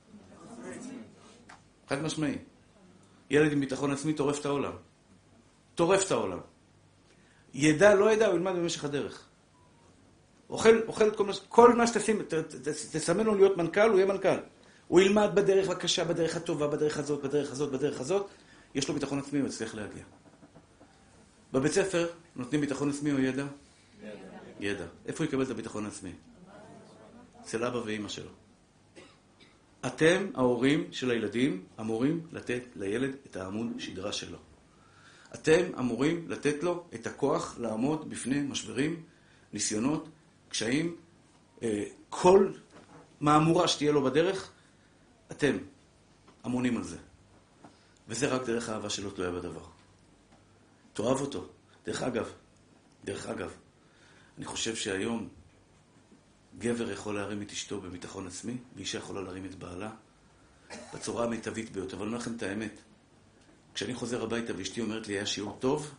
חד משמעי. ילד עם ביטחון עצמי טורף את העולם. טורף את העולם. ידע, לא ידע, הוא ילמד במשך הדרך. אוכל את כל מה תסמן לו להיות מנכ"ל, הוא יהיה מנכ"ל. הוא ילמד בדרך הקשה, בדרך הטובה, בדרך הזאת. יש לו ביטחון עצמי, הוא יצליח להגיע. בבית ספר נותנים ביטחון עצמי או ידע? ידע. איפה הוא יקבל את הביטחון עצמי? אצל אבא ואמא שלו. אתם, ההורים של הילדים, אמורים לתת לילד את העמוד שדרה שלו. אתם אמורים לתת לו את הכוח לעמוד בפני משברים, ניסיונות, קשיים, כל מהמורה שתהיה לו בדרך, אתם אמונים על זה. וזה רק דרך האהבה שלו תלויה בדבר. תאהב אותו. דרך אגב, אני חושב שהיום גבר יכול להרים את אשתו בביטחון עצמי, ואישה יכולה להרים את בעלה. בצורה המיטבית ביותר. אבל אני אומר לכם את האמת. כשאני חוזר הביתה ואשתי אומרת לי, היה שיעור טוב,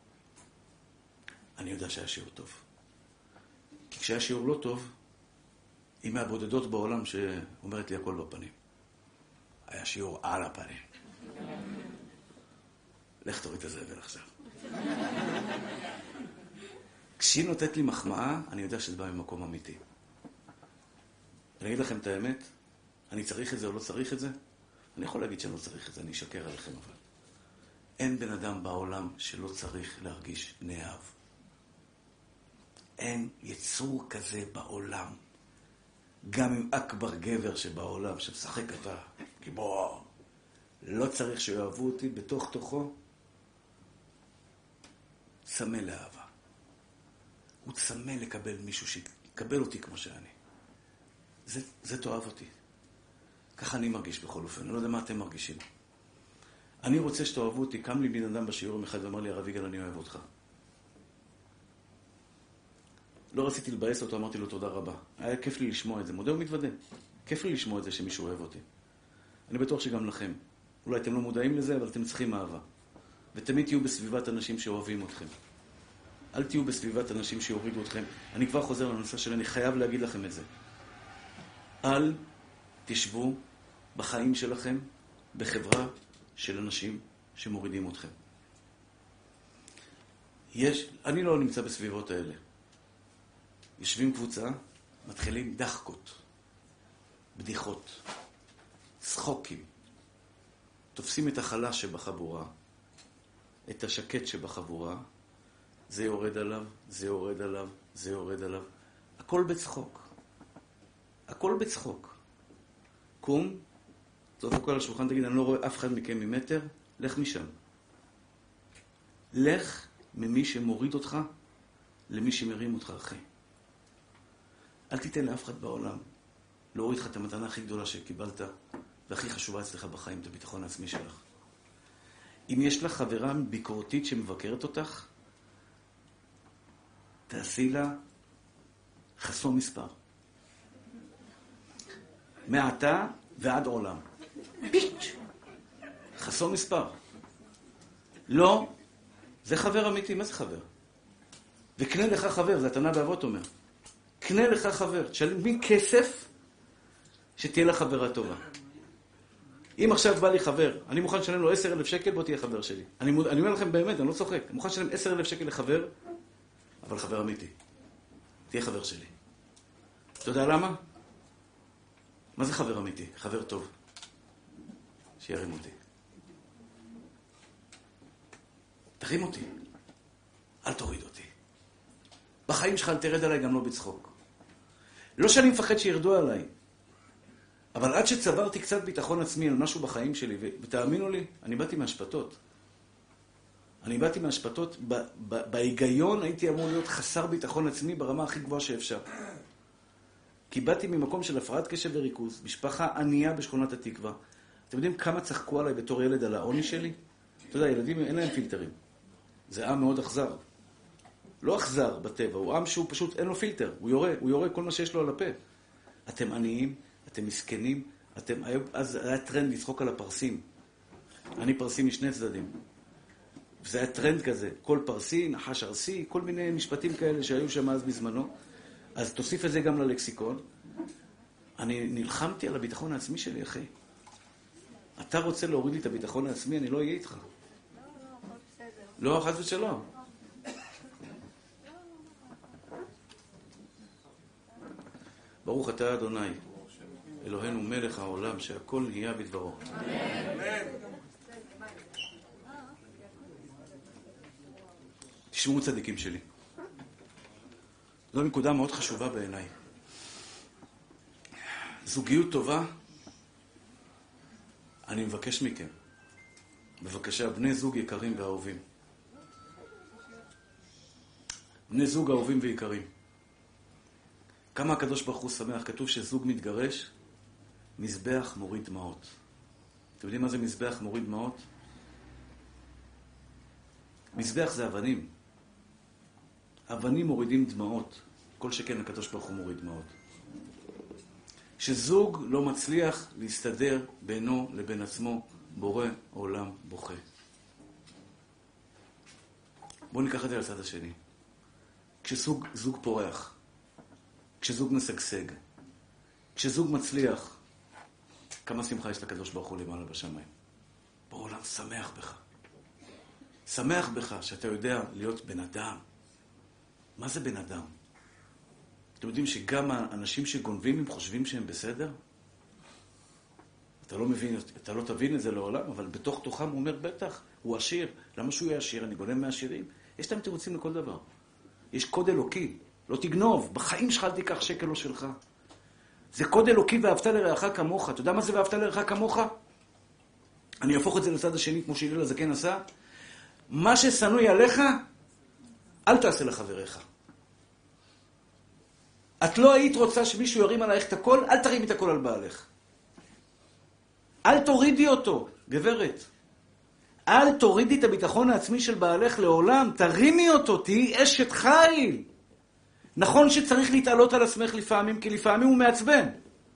אני יודע שהיה שיעור טוב. כי כשהיה שיעור לא טוב, היא מהבודדות בעולם שאומרת לי הכל בפנים. היה שיעור על הפנים. לך תוריד את הזבל עכשיו. כשהיא נותנת לי מחמאה, אני יודע שזה בא ממקום אמיתי. אני אגיד לכם את האמת, אני צריך את זה או לא צריך את זה? אני יכול להגיד שאני לא צריך את זה, אני אשקר עליכם אבל. אין בן אדם בעולם שלא צריך להרגיש נאהב. אין יצור כזה בעולם. גם עם אכבר גבר שבעולם, שמשחק אתה, גיבור, לא צריך שיאהבו אותי בתוך תוכו, צמא לאהבה. הוא צמא לקבל מישהו שיקבל אותי כמו שאני. זה תאהב אותי. ככה אני מרגיש בכל אופן. אני לא יודע מה אתם מרגישים. אני רוצה שתאהבו אותי. קם לי בן אדם בשיעור אחד ואמר לי, הרב יגאל, אני אוהב אותך. לא רציתי לבאס אותו, אמרתי לו תודה רבה. היה כיף לי לשמוע את זה. מודה ומתוודה. כיף לי לשמוע את זה שמישהו אוהב אותי. אני בטוח שגם לכם. אולי אתם לא מודעים לזה, אבל אתם צריכים אהבה. ותמיד תהיו בסביבת אנשים שאוהבים אתכם. אל תהיו בסביבת אנשים שיורידו אתכם. אני כבר חוזר לנושא שלי, אני חייב להגיד לכם את זה. אל תשבו בחיים שלכם בחברה של אנשים שמורידים אתכם. אני לא נמצא בסביבות האלה. יושבים קבוצה, מתחילים דחקות, בדיחות, צחוקים. תופסים את החלש שבחבורה, את השקט שבחבורה, זה יורד עליו, זה יורד עליו, זה יורד עליו. הכל בצחוק. הכל בצחוק. קום, תעבור כל השולחן, תגיד, אני לא רואה אף אחד מכם ממטר, לך משם. לך ממי שמוריד אותך למי שמרים אותך, אחי. אל תיתן לאף אחד בעולם להוריד לך את המתנה הכי גדולה שקיבלת והכי חשובה אצלך בחיים, את הביטחון העצמי שלך. אם יש לך חברה ביקורתית שמבקרת אותך, תעשי לה חסום מספר. מעתה ועד עולם. פיץ'. חסום מספר. לא, זה חבר אמיתי. מה זה חבר? וקנה לך חבר, זה התנא באבות אומר. קנה לך חבר. תשלמי כסף שתהיה לך חברה טובה. אם עכשיו בא לי חבר, אני מוכן לשלם לו 10,000 שקל, בוא תהיה חבר שלי. אני אומר לכם באמת, אני לא צוחק. אני מוכן לשלם 10,000 שקל לחבר, אבל חבר אמיתי. תהיה חבר שלי. אתה יודע למה? מה זה חבר אמיתי? חבר טוב. שירים אותי. תרים אותי. אל תוריד אותי. בחיים שלך אל תרד עליי גם לא בצחוק. לא שאני מפחד שירדו עליי, אבל עד שצברתי קצת ביטחון עצמי על משהו בחיים שלי, ותאמינו לי, אני באתי מהשפטות. בהיגיון הייתי אמור להיות חסר ביטחון עצמי ברמה הכי גבוהה שאפשר. כי באתי ממקום של הפרעת קשב וריכוז, משפחה ענייה בשכונת התקווה. אתם יודעים כמה צחקו עליי בתור ילד על העוני שלי? אתה יודע, ילדים אין להם פילטרים. זה עם מאוד אכזר. לא אכזר בטבע, הוא עם שהוא פשוט אין לו פילטר. הוא יורה כל מה שיש לו על הפה. אתם עניים, אתם מסכנים, אז היה טרנד לצחוק על הפרסים. אני פרסים משני צדדים. וזה היה טרנד כזה, כל פרסי, נחש ארסי, כל מיני משפטים כאלה שהיו שם אז בזמנו. אז תוסיף את זה גם ללקסיקון. אני נלחמתי על הביטחון העצמי שלי, אחי. אתה רוצה להוריד לי את הביטחון העצמי, אני לא אהיה איתך. לא, חס ושלום. ברוך אתה אדוני, אלוהינו מלך העולם, שהכל נהיה בדברו. תשמעו צדיקים שלי. זו נקודה מאוד חשובה בעיניי. זוגיות טובה, אני מבקש מכם. בבקשה, בני זוג יקרים ואהובים. בני זוג אהובים ויקרים. כמה הקדוש ברוך הוא שמח, כתוב שזוג מתגרש, מזבח מוריד דמעות. אתם יודעים מה זה מזבח מוריד דמעות? מזבח זה אבנים. אבנים מורידים דמעות. כל שכן הקדוש ברוך הוא מוריד דמעות. שזוג לא מצליח להסתדר בינו לבין עצמו, בורא עולם בוכה. בואו ניקח את זה לצד השני. כשזוג פורח, כשזוג משגשג, כשזוג מצליח, כמה שמחה יש לקדוש ברוך הוא למעלה בשמיים. בעולם שמח בך. שמח בך שאתה יודע להיות בן אדם. מה זה בן אדם? אתם יודעים שגם האנשים שגונבים הם חושבים שהם בסדר? אתה לא תבין את זה לעולם, אבל בתוך תוכם הוא אומר, בטח, הוא עשיר. למה שהוא יהיה עשיר? אני גונב מהעשירים. יש להם תירוצים לכל דבר. יש קוד אלוקי. לא תגנוב. בחיים שלך אל תיקח שקל לא שלך. זה קוד אלוקי ואהבת לרעך כמוך. אתה יודע מה זה ואהבת לרעך כמוך? אני אהפוך את זה לצד השני, כמו שהלל הזקן עשה. מה ששנוי עליך, אל תעשה לחבריך. את לא היית רוצה שמישהו ירים עלייך את הכל, אל תרים את הכל על בעלך. אל תורידי אותו, גברת. אל תורידי את הביטחון העצמי של בעלך לעולם, תרימי אותו, תהי אשת חיל. נכון שצריך להתעלות על עצמך לפעמים, כי לפעמים הוא מעצבן.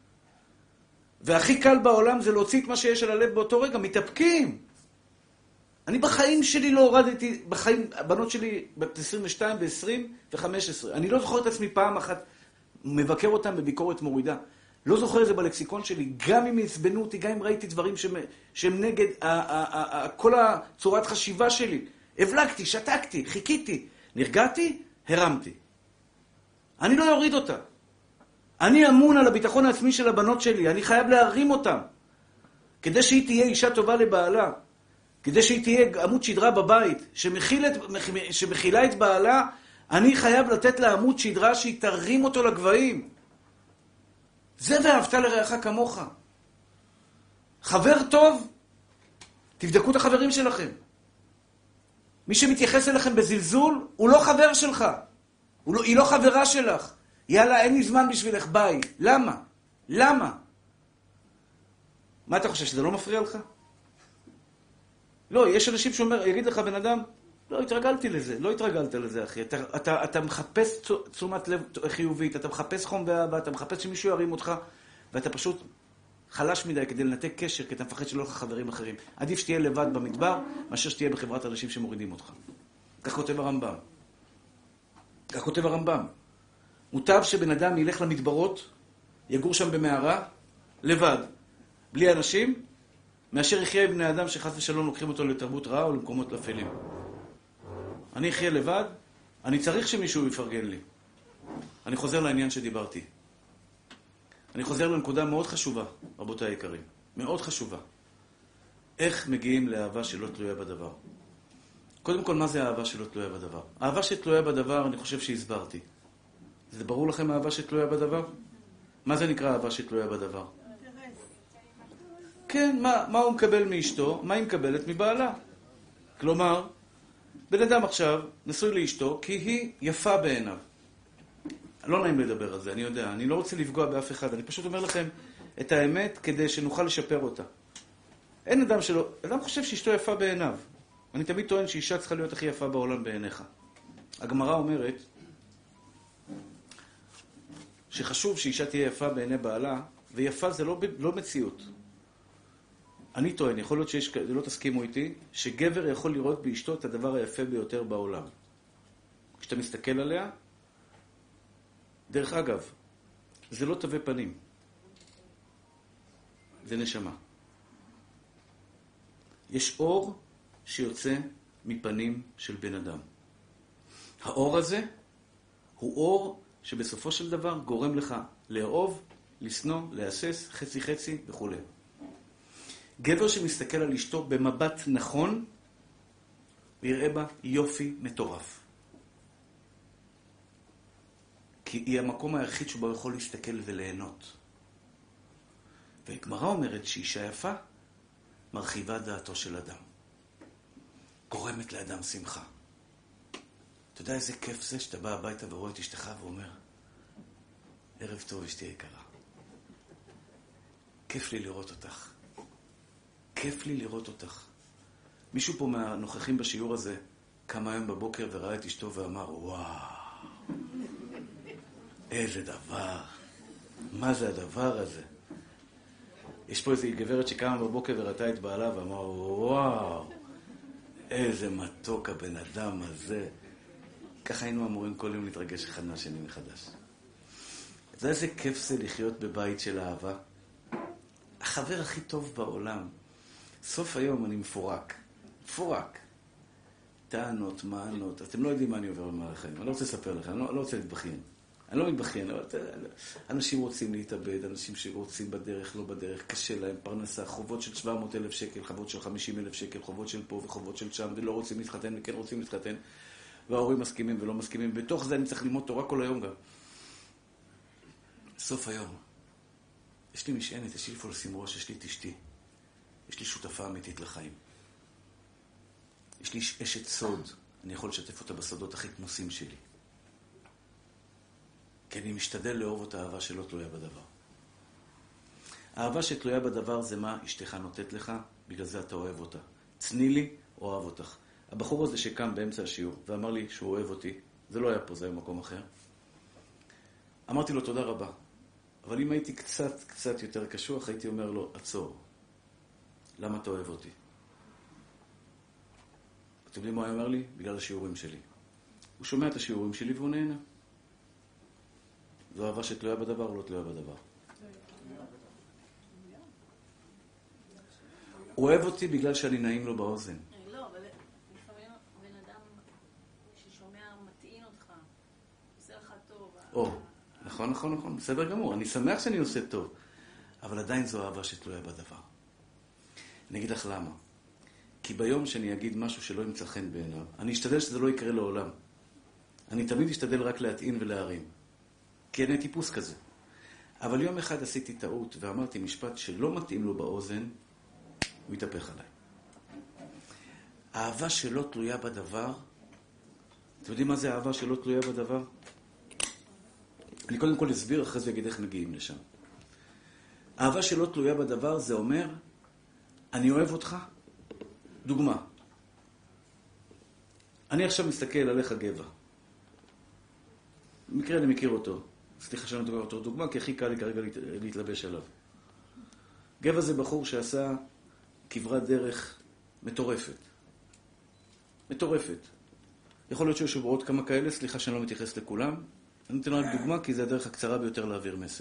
והכי קל בעולם זה להוציא את מה שיש על הלב באותו רגע, מתאפקים. אני בחיים שלי לא הורדתי, הבנות שלי בת 22 ו-20 ו-15, אני לא זוכר את עצמי פעם אחת, מבקר אותם בביקורת מורידה. לא זוכר את זה בלקסיקון שלי, גם אם יצבנו אותי, גם אם ראיתי דברים שהם נגד כל הצורת חשיבה שלי. הבלגתי, שתקתי, חיכיתי, נרגעתי, הרמתי. אני לא יוריד אותה. אני אמון על הביטחון העצמי של הבנות שלי, אני חייב להרים אותם. כדי שהיא תהיה אישה טובה לבעלה, כדי שהיא תהיה עמוד שדרה בבית, שמכילה את בעלה, אני חייב לתת לה עמוד שדרה שהיא תרים אותו לגבהים. זה ואהבת לרעך כמוך. חבר טוב, תבדקו את החברים שלכם. מי שמתייחס אליכם בזלזול, הוא לא חבר שלך. היא לא חברה שלך. יאללה, אין לי זמן בשבילך, ביי. למה? למה? מה אתה חושב, שזה לא מפריע לך? לא, יש אנשים שאומר, יגיד לך בן אדם, לא התרגלתי לזה, לא התרגלת לזה, אחי. אתה מחפש תשומת לב חיובית, אתה מחפש חום ואהבה, אתה מחפש שמישהו ירים אותך, ואתה פשוט חלש מדי כדי לנתק קשר, כי אתה מפחד שלא לך חברים אחרים. עדיף שתהיה לבד במדבר, מאשר שתהיה בחברת אנשים שמורידים אותך. כך כותב הרמב"ם. כך כותב הרמב"ם. מוטב שבן אדם ילך למדברות, יגור שם במערה, לבד, בלי אנשים, מאשר יחיה עם בני אדם שחס ושלום לוקחים אותו לתרבות רעה או למקומות אפלים. אני אחיה לבד, אני צריך שמישהו יפרגן לי. אני חוזר לעניין שדיברתי. אני חוזר לנקודה מאוד חשובה, רבותיי היקרים. מאוד חשובה. איך מגיעים לאהבה שלא תלויה בדבר? קודם כל, מה זה האהבה שלא תלויה בדבר? אהבה שתלויה בדבר, אני חושב שהסברתי. זה ברור לכם אהבה שתלויה בדבר? מה זה נקרא אהבה שתלויה בדבר? כן, מה הוא מקבל מאשתו? מה היא מקבלת מבעלה? כלומר, בן אדם עכשיו נשוי לאשתו כי היא יפה בעיניו. לא נעים לדבר על זה, אני יודע. אני לא רוצה לפגוע באף אחד. אני פשוט אומר לכם את האמת כדי שנוכל לשפר אותה. אין אדם שלא... אדם חושב שאשתו יפה בעיניו. אני תמיד טוען שאישה צריכה להיות הכי יפה בעולם בעיניך. הגמרא אומרת שחשוב שאישה תהיה יפה בעיני בעלה, ויפה זה לא מציאות. אני טוען, יכול להיות לא תסכימו איתי, שגבר יכול לראות באשתו את הדבר היפה ביותר בעולם. כשאתה מסתכל עליה, דרך אגב, זה לא תווי פנים. זה נשמה. יש אור שיוצא מפנים של בן אדם. האור הזה הוא אור שבסופו של דבר גורם לך לאהוב, לשנוא, להסס, חצי חצי וכו'. גבר שמסתכל על אשתו במבט נכון, ויראה בה יופי מטורף. כי היא המקום היחיד שבו יכול להסתכל וליהנות. והגמרא אומרת שאישה יפה מרחיבה דעתו של אדם. גורמת לאדם שמחה. אתה יודע איזה כיף זה שאתה בא הביתה ורואה את אשתך ואומר, ערב טוב אשתי יקרה. כיף לי לראות אותך. כיף לי לראות אותך. מישהו פה מהנוכחים בשיעור הזה קם היום בבוקר וראה את אשתו ואמר, וואו, איזה דבר. מה זה הדבר הזה? יש פה איזו גברת שקמה בבוקר וראתה את בעלה ואמר, וואו, איזה מתוק הבן אדם הזה. ככה היינו אמורים כל יום להתרגש אחד מהשני מחדש. זה איזה כיף זה לחיות בבית של אהבה. החבר הכי טוב בעולם. סוף היום אני מפורק. טענות, מענות. אתם לא יודעים מה אני עובר במהלך החיים. אני לא רוצה לספר לכם, אני לא רוצה להתבכיין. אני לא מתבכיין, אבל אנשים רוצים להתאבד, אנשים שרוצים בדרך, לא בדרך, קשה להם, פרנסה, חובות של 700,000 שקל, חובות של 50,000 שקל, חובות של פה וחובות של שם, ולא רוצים להתחתן וכן רוצים להתחתן, וההורים מסכימים ולא מסכימים. בתוך זה אני צריך ללמוד תורה כל היום גם. סוף היום. יש לי משענת, יש לי איפה לשים ראש, יש לי את אשתי. יש לי שותפה אמיתית לחיים. יש לי אשת סוד. אני יכול לשתף אותה בסודות הכי כמוסים שלי. כי אני משתדל לאהוב אותה אהבה שלא תלויה בדבר. האהבה שתלויה בדבר זה מה אשתך נותנת לך, בגלל זה אתה אוהב אותה. צני לי, אוהב אותך. הבחור הזה שקם באמצע השיעור ואמר לי שהוא אוהב אותי, זה לא היה פה, זה היה מקום אחר. אמרתי לו תודה רבה. אבל אם הייתי קצת יותר קשוח, הייתי אומר לו, עצור. למה אתה אוהב אותי? אתם יודעים מה הוא אומר לי? בגלל השיעורים שלי. הוא שומע את השיעורים שלי והוא נהנה. זו אהבה שתלויה בדבר או לא תלויה בדבר? הוא אוהב אותי בגלל שאני נעים לו באוזן. לא, אבל לפעמים בן אדם ששומע מטעין אותך, עושה לך טוב. נכון, בסדר גמור. אני שמח שאני עושה טוב. אבל עדיין זו אהבה שתלויה בדבר. אני אגיד לך למה. כי ביום שאני אגיד משהו שלא ימצא חן בעיניו, אני אשתדל שזה לא יקרה לעולם. אני תמיד אשתדל רק להטעין ולהרים. כי אני טיפוס כזה. אבל יום אחד עשיתי טעות ואמרתי משפט שלא מתאים לו באוזן, הוא יתהפך עליי. האהבה שלא תלויה בדבר, אתם יודעים מה זה אהבה שלא תלויה בדבר? אני קודם כל אסביר, אחרי זה אגיד איך מגיעים לשם. אהבה שלא תלויה בדבר זה אומר, אני אוהב אותך. דוגמה. אני עכשיו מסתכל עליך גבע. במקרה אני מכיר אותו. סליחה שאני נותן אותו דוגמה, כי הכי קל לי כרגע להתלבש עליו. גבע זה בחור שעשה כברת דרך מטורפת. יכול להיות שיש עוד כמה כאלה, סליחה שאני לא מתייחס לכולם. אני נותן רק דוגמה, כי זה הדרך הקצרה ביותר להעביר מסר.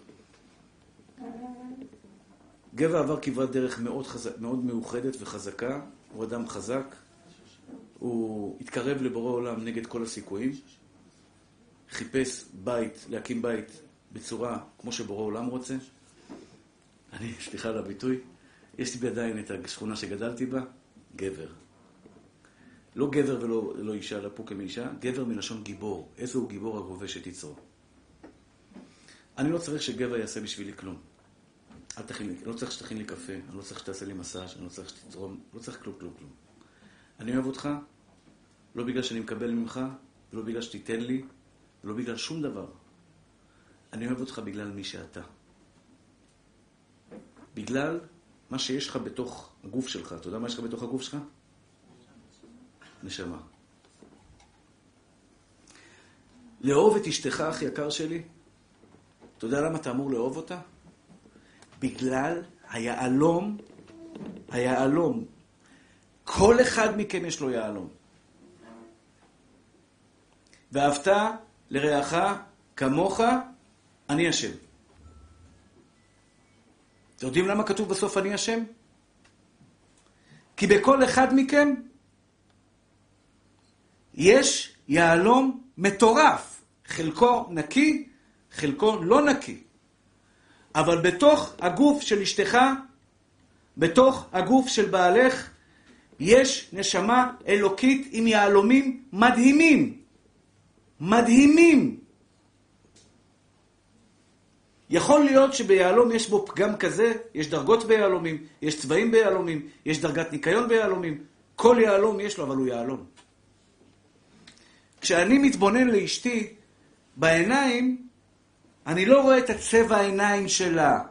גבע עבר כברת דרך מאוד מאוחדת וחזקה. הוא אדם חזק. הוא התקרב לבורא עולם נגד כל הסיכויים. חיפש בית, להקים בית בצורה כמו שבורא עולם רוצה. סליחה על הביטוי, יש לי בידיים את השכונה שגדלתי בה, גבר. לא גבר ולא אישה, לא פה כמאישה, גבר מלשון גיבור. איזה הוא גיבור הכובש את יצרו. אני לא צריך שגבר יעשה בשבילי כלום. אל תכין לי, לא צריך שתכין לי קפה, אני לא צריך שתעשה לי מסאז', אני לא צריך שתתרום, לא צריך כלום. אני אוהב אותך, לא בגלל שאני מקבל ממך, ולא בגלל שתיתן לי, ולא בגלל שום דבר. אני אוהב אותך בגלל מי שאתה. בגלל מה שיש לך בתוך הגוף שלך. אתה יודע מה יש לך בתוך הגוף שלך? נשמה. לאהוב את אשתך, אח יקר שלי, אתה יודע למה אתה אמור לאהוב אותה? בגלל היעלום. כל אחד מכם יש לו יעלום. ואהבת לרעך כמוך, אני השם. אתם יודעים למה כתוב בסוף אני השם? כי בכל אחד מכם יש יעלום מטורף. חלקו נקי, חלקו לא נקי. אבל בתוך הגוף של אשתך, בתוך הגוף של בעלך, יש נשמה אלוקית עם יעלומים מדהימים. יכול להיות שביעלום יש בו פגם כזה, יש דרגות ביעלומים, יש צבעים ביעלומים, יש דרגת ניקיון ביעלומים. כל יעלום יש לו, אבל הוא יעלום. כשאני מתבונן לאשתי בעיניים, אני לא רואה את הצבע העיניים שלה.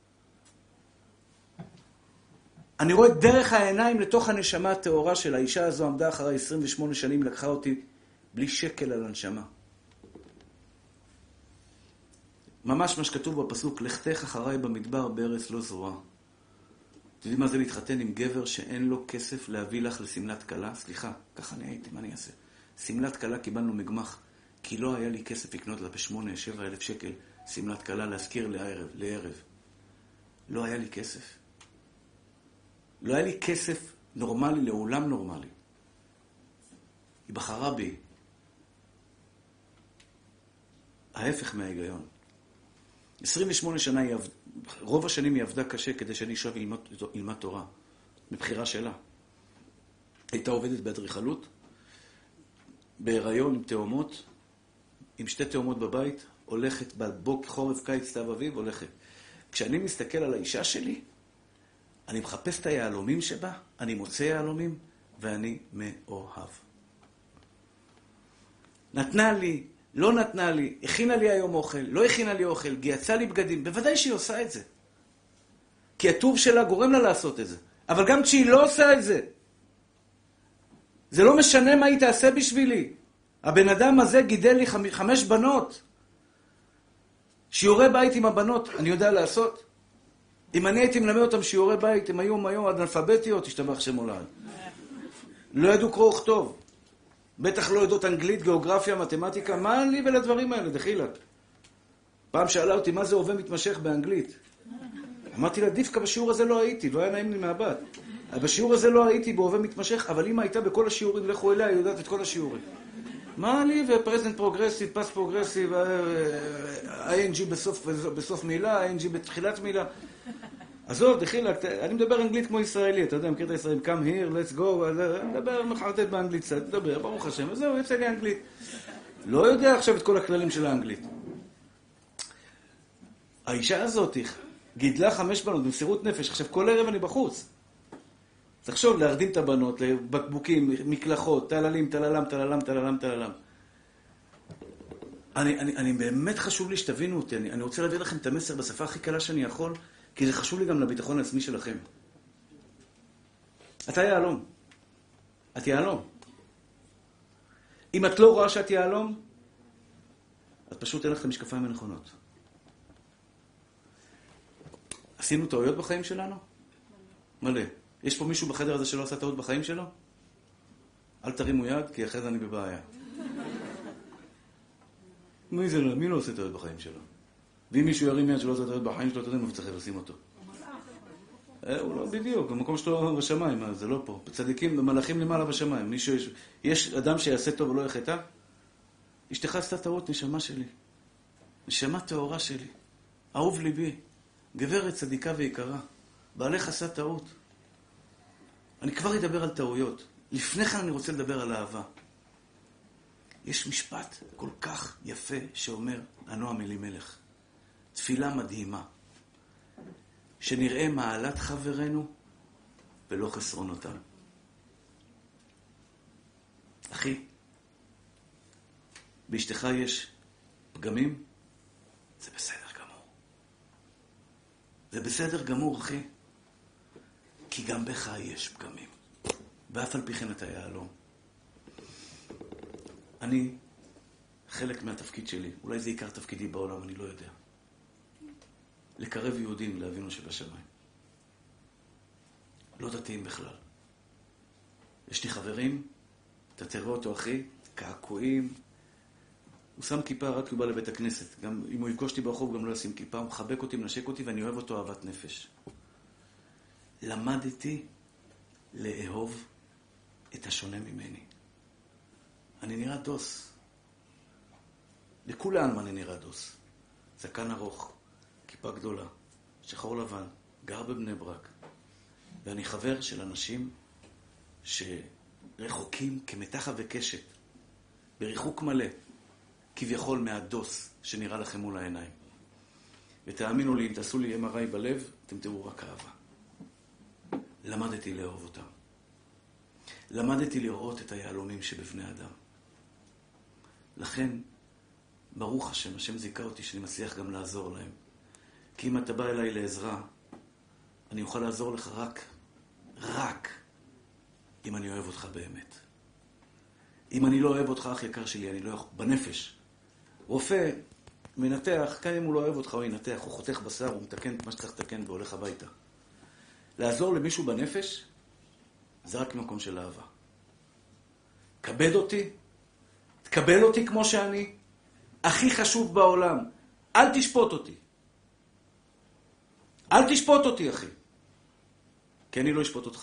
אני רואה דרך העיניים לתוך הנשמה הטהורה של האישה הזו. עמדה אחרי 28 שנים, לקחה אותי בלי שקל על הנשמה. ממש מה שכתוב בפסוק, לכתך אחריי במדבר בארץ לא זרועה. אתם יודעים מה זה להתחתן עם גבר שאין לו כסף להביא לך לסמלת כלה? סליחה, ככה אני הייתי, מה אני אעשה? סמלת כלה קיבלנו מגמח, כי לא היה לי כסף לקנות לה ב8-7 אלף שקל סמלת כלה להזכיר לערב. לא היה לי כסף. לא היה לי כסף נורמלי לעולם נורמלי. היא בחרה בי. ההפך מההיגיון. 28 שנה רוב השנים היא עבדה קשה כדי שאני אשב ילמד תורה. מבחירה שלה. הייתה עובדת באדריכלות, בהיריון עם תאומות, עם 2 תאומות בבית, הולכת בבוק חורף, קיץ, סתיו אביב, הולכת. כשאני מסתכל על האישה שלי, אני מחפש את היהלומים שבה, אני מוצא יהלומים, ואני מאוהב. נתנה לי, לא נתנה לי, הכינה לי היום אוכל, לא הכינה לי אוכל, גייצה לי בגדים, בוודאי שהיא עושה את זה. כי הטוב שלה גורם לה לעשות את זה. אבל גם כשהיא לא עושה את זה, זה לא משנה מה היא תעשה בשבילי. הבן אדם הזה גידל לי 5 בנות. שיעורי בית עם הבנות, אני יודע לעשות. אם אני הייתי מלמד אותם שיעורי בית, הם היו אנאלפביתיות, השתבח שם עולם. לא ידעו קרוא וכתוב. בטח לא יודעות אנגלית, גיאוגרפיה, מתמטיקה. מה לי ולדברים האלה, דחילק? פעם שאלה אותי, מה זה הווה מתמשך באנגלית? אמרתי לה, דווקא בשיעור הזה לא הייתי, לא היה נעים לי מהבת. בשיעור הזה לא הייתי בהווה מתמשך, אבל אמא הייתה בכל השיעורים, לכו אליה, היא יודעת את כל השיעורים. מה לי ופרזנט פרוגרסיב, פס פרוגרסיב, ING בסוף מילה, ING בתחילת מילה. עזוב, דחילק, אני מדבר אנגלית כמו ישראלי, אתה יודע, מכיר את הישראלים, come here, let's go, אני מדבר מחרטט באנגלית, תדבר, ברוך השם, וזהו, יוצא לי אנגלית. לא יודע עכשיו את כל הכללים של האנגלית. האישה הזאת גידלה 5 בנות במסירות נפש, עכשיו כל ערב אני בחוץ. תחשוב, להרדים את הבנות, לבקבוקים, מקלחות, תללים, תללם. אני באמת חשוב לי שתבינו אותי, אני רוצה להביא לכם את המסר בשפה הכי קלה שאני יכול, כי זה חשוב לי גם לביטחון העצמי שלכם. אתה יעלום. את יעלום. אם את לא רואה שאת יעלום, את פשוט אין לך את המשקפיים הנכונות. עשינו טעויות בחיים שלנו? מלא. יש פה מישהו בחדר הזה שלא עשה טעות בחיים שלו? אל תרימו יד, כי אחרי זה אני בבעיה. מי לא עושה טעות בחיים שלו? ואם מישהו ירים יד שלא עושה טעות בחיים שלו, אתה יודע מה צריך לשים אותו. הוא לא בדיוק, המקום שלו בשמיים, זה לא פה. צדיקים ומלאכים למעלה בשמיים. יש אדם שיעשה טוב ולא יחטא? אשתך עשתה טעות, נשמה שלי. נשמה טהורה שלי. אהוב ליבי. גברת צדיקה ויקרה. בעלך עשה טעות. אני כבר אדבר על טעויות. לפני כן אני רוצה לדבר על אהבה. יש משפט כל כך יפה שאומר הנועם אלימלך. תפילה מדהימה. שנראה מעלת חברנו ולא חסרונותם. אחי, באשתך יש פגמים? זה בסדר גמור. זה בסדר גמור, אחי. כי גם בך יש פגמים. ואף על פי כן אתה יעלום. אני, חלק מהתפקיד שלי, אולי זה עיקר תפקידי בעולם, אני לא יודע. לקרב יהודים לאבינו שבשמיים. לא דתיים בכלל. יש לי חברים, אתה תראה אותו אחי, קעקועים. הוא שם כיפה רק כי הוא בא לבית הכנסת. גם אם הוא יפגוש אותי ברחוב גם לא ישים כיפה, הוא מחבק אותי, מנשק אותי ואני אוהב אותו אהבת נפש. למדתי לאהוב את השונה ממני. אני נראה דוס. לכולם אני נראה דוס. זקן ארוך, כיפה גדולה, שחור לבן, גר בבני ברק. ואני חבר של אנשים שרחוקים כמתחה וקשת, בריחוק מלא, כביכול מהדוס שנראה לכם מול העיניים. ותאמינו לי, אם תעשו לי MRI בלב, אתם תראו רק אהבה. למדתי לאהוב אותם. למדתי לראות את היהלומים שבבני אדם. לכן, ברוך השם, השם זיכה אותי שאני מצליח גם לעזור להם. כי אם אתה בא אליי לעזרה, אני אוכל לעזור לך רק אם אני אוהב אותך באמת. אם אני לא אוהב אותך, אח יקר שלי, אני לא יכול, בנפש. רופא מנתח, כאן אם הוא לא אוהב אותך, הוא ינתח, הוא חותך בשר, הוא מתקן את מה שצריך לתקן והולך הביתה. לעזור למישהו בנפש, זה רק מקום של אהבה. כבד אותי, תקבל אותי כמו שאני, הכי חשוב בעולם. אל תשפוט אותי. אל תשפוט אותי, אחי. כי אני לא אשפוט אותך.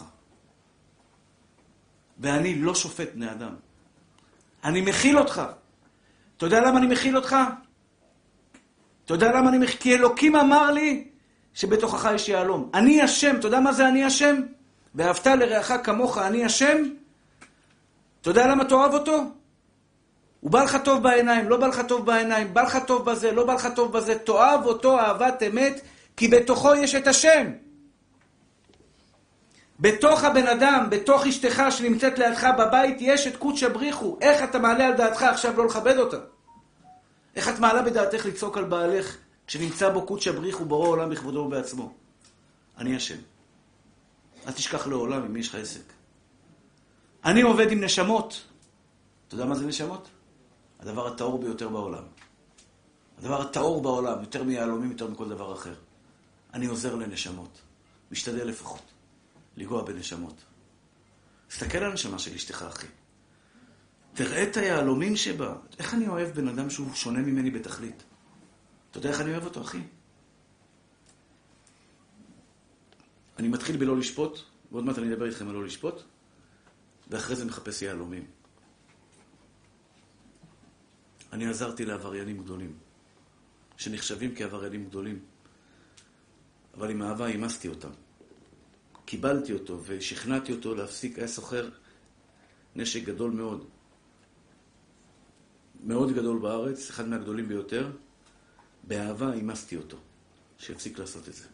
ואני לא שופט בני אדם. אני מכיל אותך. אתה יודע למה אני מכיל אותך? אתה יודע למה אני מכיל? כי אלוקים אמר לי שבתוכך יש יהלום. אני השם. אתה יודע מה זה אני השם? ואהבת לרעך כמוך, אני השם. אתה יודע למה תאהב אותו? הוא בא לך טוב בעיניים, לא בא לך טוב בעיניים, בא לך טוב בזה, לא בא לך טוב בזה. תאהב אותו אהבת אמת, כי בתוכו יש את השם. בתוך הבן אדם, בתוך אשתך שנמצאת לידך בבית, יש את קודש הבריחו. איך אתה מעלה על דעתך עכשיו לא לכבד אותה? איך את מעלה בדעתך לצעוק על בעלך כשנמצא בו קודש הבריחו בורא עולם בכבודו ובעצמו? אני השם. אל תשכח לעולם עם מי יש לך עסק. אני עובד עם נשמות. אתה יודע מה זה נשמות? הדבר הטהור ביותר בעולם. הדבר הטהור בעולם, יותר מיהלומים, יותר מכל דבר אחר. אני עוזר לנשמות. משתדל לפחות. לגוע בנשמות. תסתכל על הנשמה של אשתך, אחי. תראה את היהלומים שבה. איך אני אוהב בן אדם שהוא שונה ממני בתכלית? אתה יודע איך אני אוהב אותו, אחי? אני מתחיל בלא לשפוט, ועוד מעט אני אדבר איתכם על לא לשפוט, ואחרי זה מחפש יהלומים. אני עזרתי לעבריינים גדולים, שנחשבים כעבריינים גדולים, אבל עם אהבה אימסתי אותם. קיבלתי אותו ושכנעתי אותו להפסיק. היה סוחר נשק גדול מאוד. מאוד גדול בארץ, אחד מהגדולים ביותר. באהבה אימסתי אותו, שיפסיק לעשות את זה.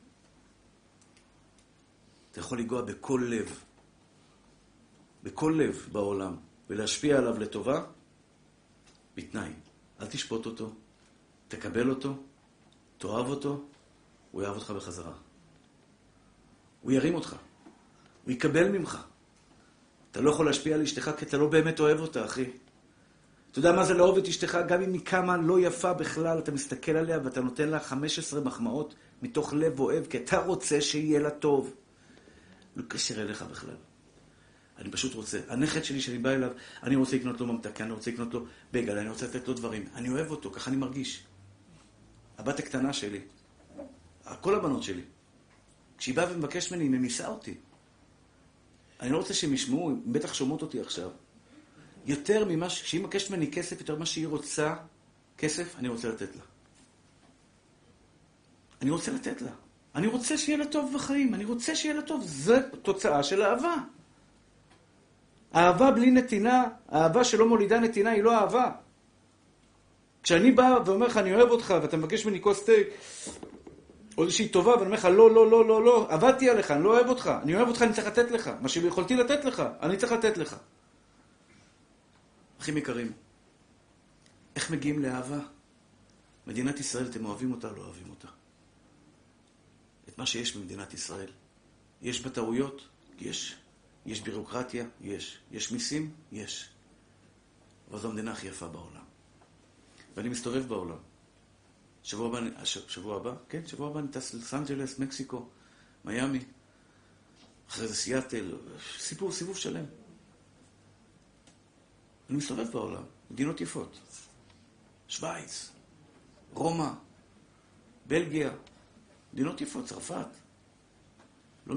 אתה יכול לגוע בכל לב, בכל לב בעולם, ולהשפיע עליו לטובה, בתנאי. אל תשפוט אותו, תקבל אותו, תאהב אותו, הוא יאהב אותך בחזרה. הוא ירים אותך, הוא יקבל ממך. אתה לא יכול להשפיע על אשתך כי אתה לא באמת אוהב אותה, אחי. אתה יודע מה זה לאהוב את אשתך? גם אם היא כמה לא יפה בכלל, אתה מסתכל עליה ואתה נותן לה 15 מחמאות מתוך לב אוהב, כי אתה רוצה שיהיה לה טוב. לא קשר אליך בכלל. אני פשוט רוצה. הנכד שלי שאני בא אליו, אני רוצה לקנות לו ממתקה, אני רוצה לקנות לו בגל, אני רוצה לתת לו דברים. אני אוהב אותו, ככה אני מרגיש. הבת הקטנה שלי, כל הבנות שלי, כשהיא באה ומבקש ממני, היא ממיסה אותי. אני לא רוצה שהם ישמעו, הם בטח שומעות אותי עכשיו. יותר ממה, כשהיא מבקשת ממני כסף, יותר ממה שהיא רוצה כסף, אני רוצה לתת לה. אני רוצה לתת לה. אני רוצה שיהיה לה טוב בחיים. אני רוצה שיהיה לה טוב. זו תוצאה של אהבה. אהבה בלי נתינה, אהבה שלא מולידה נתינה, היא לא אהבה. כשאני בא ואומר לך, אני אוהב אותך, ואתה מבקש ממני כוס תה, או איזושהי טובה, ואני אומר לך, לא, לא, לא, לא, לא, עבדתי עליך, אני לא אוהב אותך. אני אוהב אותך, אני צריך לתת לך. מה שיכולתי לתת לך, אני צריך לתת לך. אחים יקרים, איך מגיעים לאהבה? מדינת ישראל, אתם אוהבים אותה, לא אוהבים אותה. את מה שיש במדינת ישראל. יש בה טעויות? יש. יש בירוקרטיה? יש. יש מיסים? יש. אבל זו המדינה הכי יפה בעולם. ואני מסתובב בעולם. שבוע הבא? כן, שבוע הבא אני טס ללוס אנג'לס, מקסיקו, מיאמי, אחרי זה סיאטל, סיבוב שלם. אני מסתובב בעולם, מדינות יפות. שוויץ, רומא, בלגיה, מדינות יפות, צרפת. לא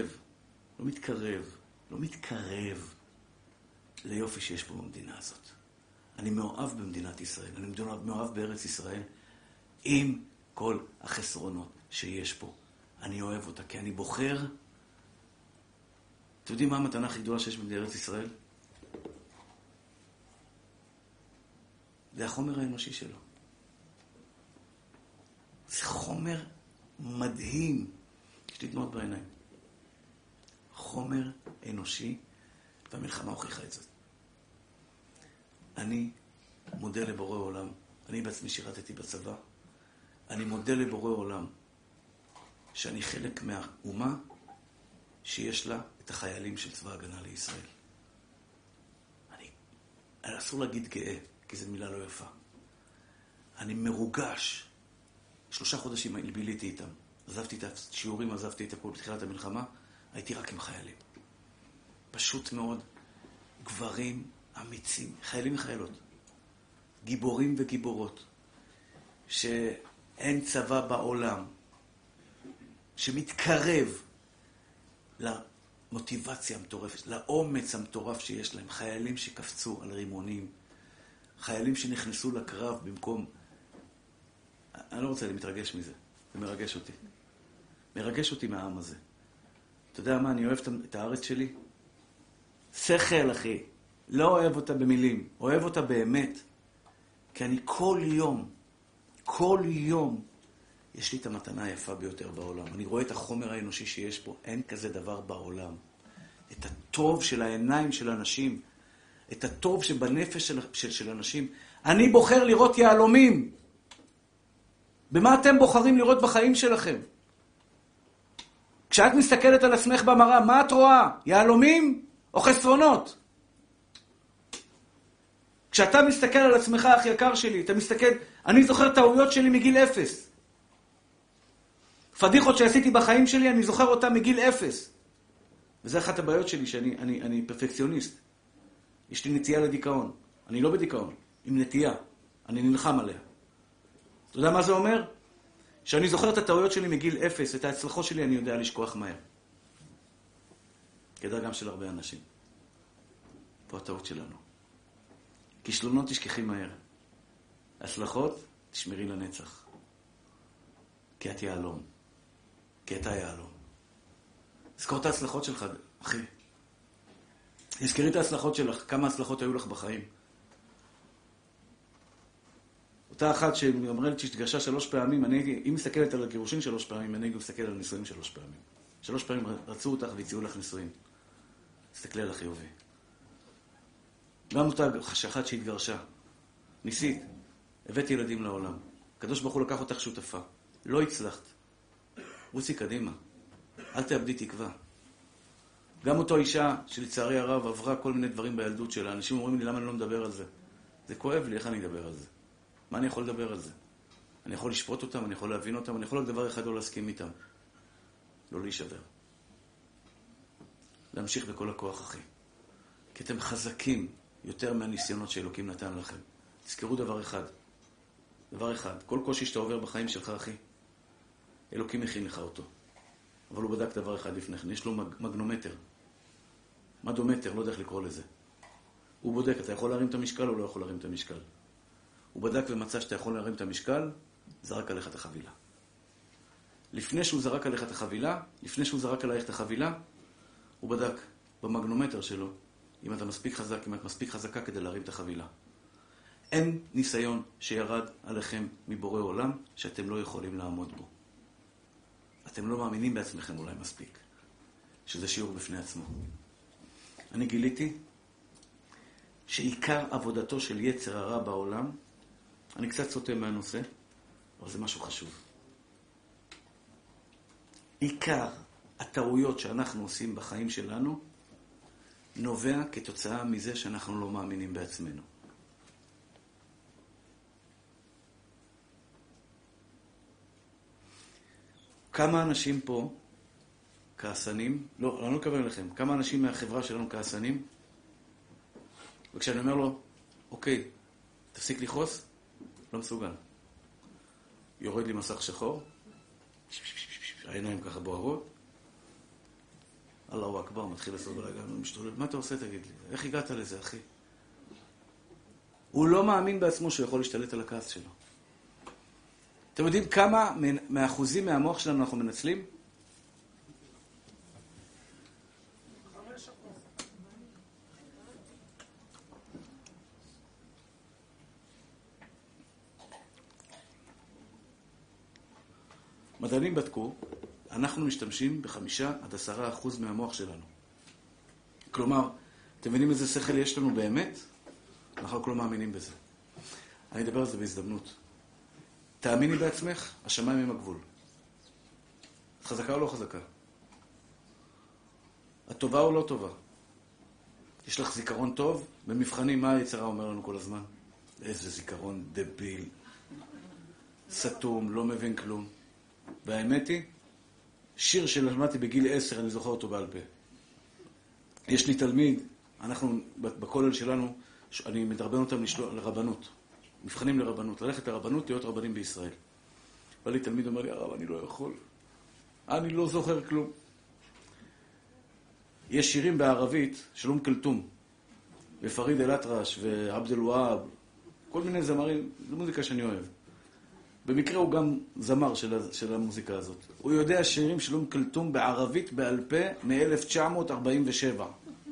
מתקרב ליופי שיש פה במדינה הזאת. אני מאוהב במדינת ישראל, אני מאוהב בארץ ישראל, עם כל החסרונות שיש פה. אני אוהב אותה, כי אני בוחר. אתם יודעים מה המתנה הכי גדולה שיש בארץ ישראל? זה החומר האנושי שלו. זה חומר מדהים. יש לי דמעות בעיניים. חומר אנושי, והמלחמה הוכיחה את זה. אני מודה לבורא עולם. אני בעצמי שירתתי בצבא. אני מודה לבורא עולם שאני חלק מהאומה שיש לה את החיילים של צבא הגנה לישראל. אסור להגיד גאה, כי זו מילה לא יפה. אני מרוגש. 3 חודשים ביליתי איתם. עזבתי את השיעורים, עזבתי את הכל בתחילת המלחמה. הייתי רק עם חיילים. פשוט מאוד. גברים אמיצים, חיילים וחיילות. גיבורים וגיבורות. שאין צבא בעולם שמתקרב למוטיבציה המטורפת, לאומץ המטורף שיש להם. חיילים שקפצו על רימונים, חיילים שנכנסו לקרב במקום... אני לא רוצה להתרגש מזה, זה מרגש אותי. מרגש אותי מהעם הזה. אתה יודע מה, אני אוהב את הארץ שלי? שכל, אחי. לא אוהב אותה במילים, אוהב אותה באמת. כי אני כל יום, יש לי את המתנה היפה ביותר בעולם. אני רואה את החומר האנושי שיש פה, אין כזה דבר בעולם. את הטוב של העיניים של אנשים, את הטוב שבנפש של אנשים. אני בוחר לראות יהלומים. במה אתם בוחרים לראות בחיים שלכם? כשאת מסתכלת על עצמך במראה, מה את רואה? יהלומים או חסרונות? כשאתה מסתכל על עצמך, אח יקר שלי, אתה מסתכל, אני זוכר טעויות שלי מגיל 0. פדיחות שעשיתי בחיים שלי, אני זוכר אותה מגיל 0. וזה אחת הבעיות שלי, שאני פרפקציוניסט. יש לי נטייה לדיכאון. אני לא בדיכאון, עם נטייה. אני נלחם עליה. אתה יודע מה זה אומר? שאני זוכר את הטעויות שלי מגיל 0, את ההצלחות שלי אני יודע לשכוח מהר. כדאי גם של הרבה אנשים. פה הטעות שלנו. כישלונות תשכחי מהר. הצלחות תשמרי לנצח. כי את יעלום. כי אתה יעלום. תזכור את ההצלחות שלך, אחי. תזכרי את ההצלחות שלך. כמה הצלחות היו לך בחיים. אותה אחת שאומרת שהתגרשה 3 פעמים, היא מסתכלת על הגירושין 3 פעמים, אני גם מסתכל על נישואים 3 פעמים. 3 פעמים רצו אותך והציעו לך נישואים. תסתכלי על החיובי. גם אותה אחת שהתגרשה. ניסית. הבאתי ילדים לעולם. הקדוש ברוך הוא לקח אותך שותפה. לא הצלחת. רוצי קדימה. אל תאבדי תקווה. גם אותו אישה שלצערי הרב עברה כל מיני דברים בילדות שלה. אנשים אומרים לי למה אני לא מדבר על זה. זה כואב לי, איך אני אדבר על זה? מה אני יכול לדבר על זה? אני יכול לשפוט אותם, אני יכול להבין אותם, אני יכול רק דבר אחד לא להסכים איתם. לא להישבר. להמשיך בכל הכוח, אחי. כי אתם חזקים יותר מהניסיונות שאלוקים נתן לכם. תזכרו דבר אחד. דבר אחד. כל קושי שאתה עובר בחיים שלך, אחי, אלוקים הכין לך אותו. אבל הוא בדק דבר אחד לפני כן. יש לו מגנומטר. מדומטר, לא יודע איך לקרוא לזה. הוא בודק, אתה יכול להרים את המשקל או לא יכול להרים את המשקל. הוא בדק ומצא שאתה יכול להרים את המשקל, זרק עליך את החבילה. לפני שהוא זרק עליך את החבילה, לפני שהוא זרק עליך את החבילה, הוא בדק במגנומטר שלו, אם אתה מספיק חזק, אם את מספיק חזקה כדי להרים את החבילה. אין ניסיון שירד עליכם מבורא עולם שאתם לא יכולים לעמוד בו. אתם לא מאמינים בעצמכם אולי מספיק, שזה שיעור בפני עצמו. אני גיליתי שעיקר עבודתו של יצר הרע בעולם, אני קצת סוטה מהנושא, אבל זה משהו חשוב. עיקר הטעויות שאנחנו עושים בחיים שלנו, נובע כתוצאה מזה שאנחנו לא מאמינים בעצמנו. כמה אנשים פה כעסנים, לא, אני לא אקבל לכם, כמה אנשים מהחברה שלנו כעסנים, וכשאני אומר לו, אוקיי, תפסיק לכעוס, לא מסוגל. יורד לי מסך שחור, העיניים ככה בוערות, אללהו אכבר, מתחיל לעשות בלגן, הוא משתולל, מה אתה עושה תגיד לי? איך הגעת לזה, אחי? הוא לא מאמין בעצמו שהוא יכול להשתלט על הכעס שלו. אתם יודעים כמה מהאחוזים מהמוח שלנו אנחנו מנצלים? 5%. מדענים בדקו, אנחנו משתמשים ב5-10% מהמוח שלנו. כלומר, אתם מבינים איזה שכל יש לנו באמת? אנחנו לא מאמינים בזה. אני אדבר על זה בהזדמנות. תאמיני בעצמך, השמיים הם הגבול. את חזקה או לא חזקה? את טובה או לא טובה? יש לך זיכרון טוב? במבחנים, מה היצרה אומר לנו כל הזמן? איזה זיכרון דביל. סתום, לא מבין כלום. והאמת היא, שיר שלמדתי בגיל 10, אני זוכר אותו בעל פה. יש לי תלמיד, אנחנו בכולל שלנו, אני מדרבן אותם לרבנות. מבחנים לרבנות, ללכת לרבנות, להיות רבנים בישראל. בא לי תלמיד, אומר לי, הרב, אני לא יכול. אני לא זוכר כלום. יש שירים בערבית של כלתום, ופריד אל-אטרש ועבד אל-והאב, כל מיני זמרים, זו מוזיקה שאני אוהב. במקרה הוא גם זמר של המוזיקה הזאת. הוא יודע שירים של כלתום בערבית בעל פה מ-1947.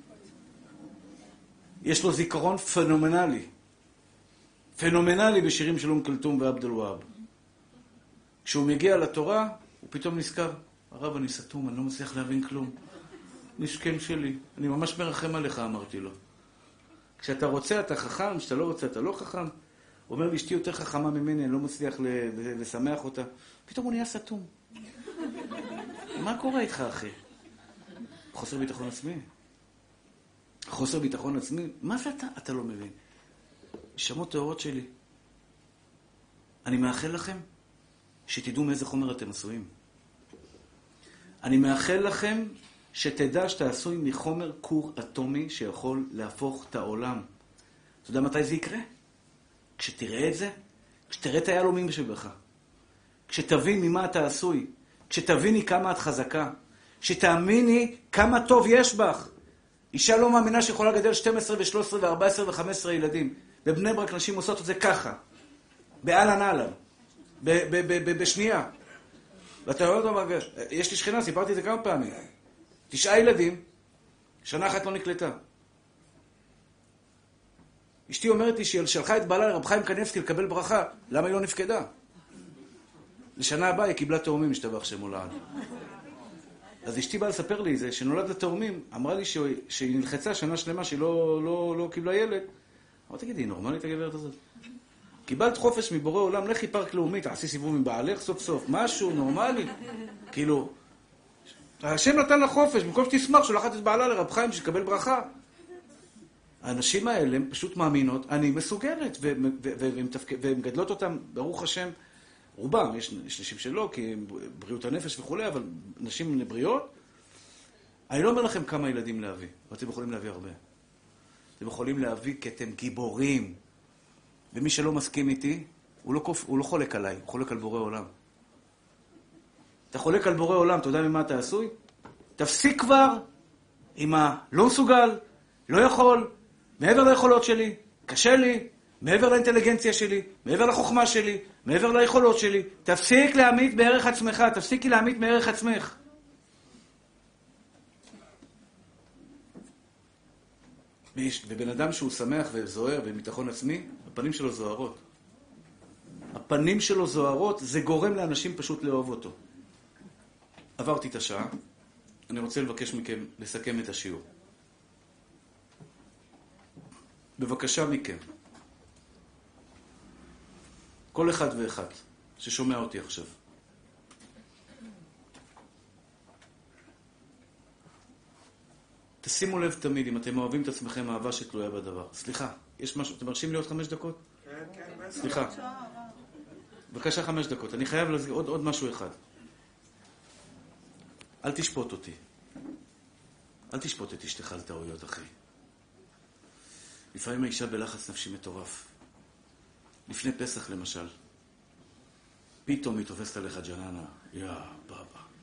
יש לו זיכרון פנומנלי. פנומנלי בשירים של כלתום ועבד אל-והאב. כשהוא מגיע לתורה, הוא פתאום נזכר, הרב, אני סתום, אני לא מצליח להבין כלום. משכן שלי, אני ממש מרחם עליך, אמרתי לו. כשאתה רוצה, אתה חכם, כשאתה לא רוצה, אתה לא חכם. הוא אומר לי, אשתי יותר חכמה ממני, אני לא מצליח לשמח אותה. פתאום הוא נהיה סתום. מה קורה איתך, אחי? חוסר ביטחון עצמי. חוסר ביטחון עצמי? מה זה אתה? אתה לא מבין. שמות תאורות שלי. אני מאחל לכם שתדעו מאיזה חומר אתם עשויים. אני מאחל לכם שתדע שאתה עשוי מחומר כור אטומי שיכול להפוך את העולם. אתה יודע מתי זה יקרה? כשתראה את זה, כשתראה את היהלומים שבך, כשתבין ממה אתה עשוי, כשתביני כמה את חזקה, כשתאמיני כמה טוב יש בך. אישה לא מאמינה שיכולה לגדל 12 ו-13 ו-14 ו-15 ילדים. בבני ברק נשים עושות את זה ככה, באלן אלן, בשנייה. ואתה רואה, יש לי שכנה, סיפרתי את זה כמה פעמים. 9 ילדים, שנה אחת לא נקלטה. אשתי אומרת לי שהיא שלחה את בעלה לרב חיים קניבסקי לקבל ברכה. למה היא לא נפקדה? לשנה הבאה היא קיבלה תאומים, משתבח שם הולד. אז אשתי באה לספר לי זה, שנולד לתאומים, אמרה לי שהיא נלחצה שנה שלמה שהיא לא קיבלה ילד. אמרתי, תגידי, היא נורמלית הגברת הזאת? קיבלת חופש מבורא עולם, לכי פארק לאומי, תעשי סיבוב עם בעלך סוף סוף, משהו נורמלי. כאילו, השם נתן לה חופש, במקום שתשמח שולחת את בעלה לרב חיים שתקבל ברכה. האנשים האלה הם פשוט מאמינות, אני מסוגלת, והן גדלות אותם, ברוך השם, רובם, יש נשים שלא, כי בריאות הנפש וכו', אבל נשים לבריאות. אני לא אומר לכם כמה ילדים להביא, אבל אתם יכולים להביא הרבה. אתם יכולים להביא כי אתם גיבורים. ומי שלא מסכים איתי, הוא לא חולק עליי, הוא חולק על בורא עולם. אתה חולק על בורא עולם, אתה יודע ממה אתה עשוי? תפסיק כבר עם לא מסוגל, לא יכול, מעבר ליכולות שלי, קשה לי, מעבר לאינטליגנציה שלי, מעבר לחוכמה שלי, מעבר ליכולות שלי. תפסיק להעמיד בערך עצמך, תפסיקי להעמיד בערך עצמך. ובן אדם שהוא שמח וזוהר וביטחון עצמי, הפנים שלו זוהרות. הפנים שלו זוהרות, זה גורם לאנשים פשוט לאהוב אותו. עברתי את השעה, אני רוצה לבקש מכם לסכם את השיעור. בבקשה מכם, כל אחד ואחד ששומע אותי עכשיו, תשימו לב תמיד, אם אתם אוהבים את עצמכם, אהבה שתלויה בדבר. סליחה, יש משהו, אתם מרשים לי עוד 5 דקות? כן, כן. סליחה. בבקשה 5 דקות, אני חייב להגיד עוד משהו אחד. אל תשפוט אותי. אל תשפוט את אשתך על טעויות, אחי. לפעמים האישה בלחץ נפשי מטורף. לפני פסח למשל, פתאום היא תופסת עליך ג'ננה. יא בבא.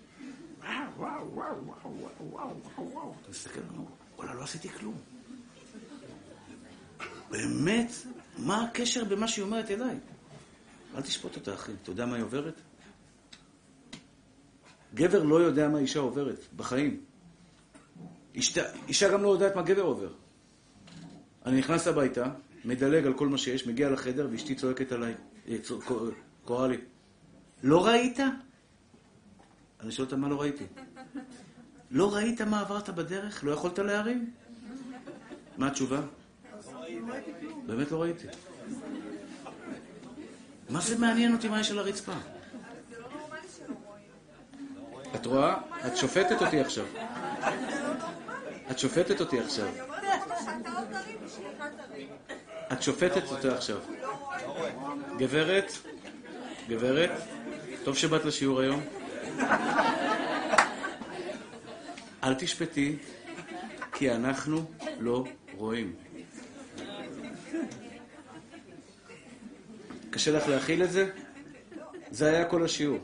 אתה מסתכל, וואלה, לא עשיתי כלום. באמת, מה הקשר במה שהיא אומרת אליי? אל תשפוט אותה, אחי. אתה יודע מה היא עוברת? גבר לא יודע מה אישה עוברת בחיים. אישה גם לא יודעת מה גבר עובר. אני נכנס הביתה, מדלג על כל מה שיש, מגיע לחדר ואשתי צועקת עליי, קורא לי, לא ראית? אני שואל אותה מה לא ראיתי. לא ראית מה עברת בדרך? לא יכולת להרים? מה התשובה? באמת לא ראיתי. מה זה מעניין אותי מה יש על הרצפה? את רואה? את שופטת אותי עכשיו. את שופטת אותי עכשיו. את שופטת אותי עכשיו. גברת, גברת, טוב שבאת לשיעור היום. אל תשפטי, כי אנחנו לא רואים. קשה לך להכיל את זה? זה היה כל השיעור.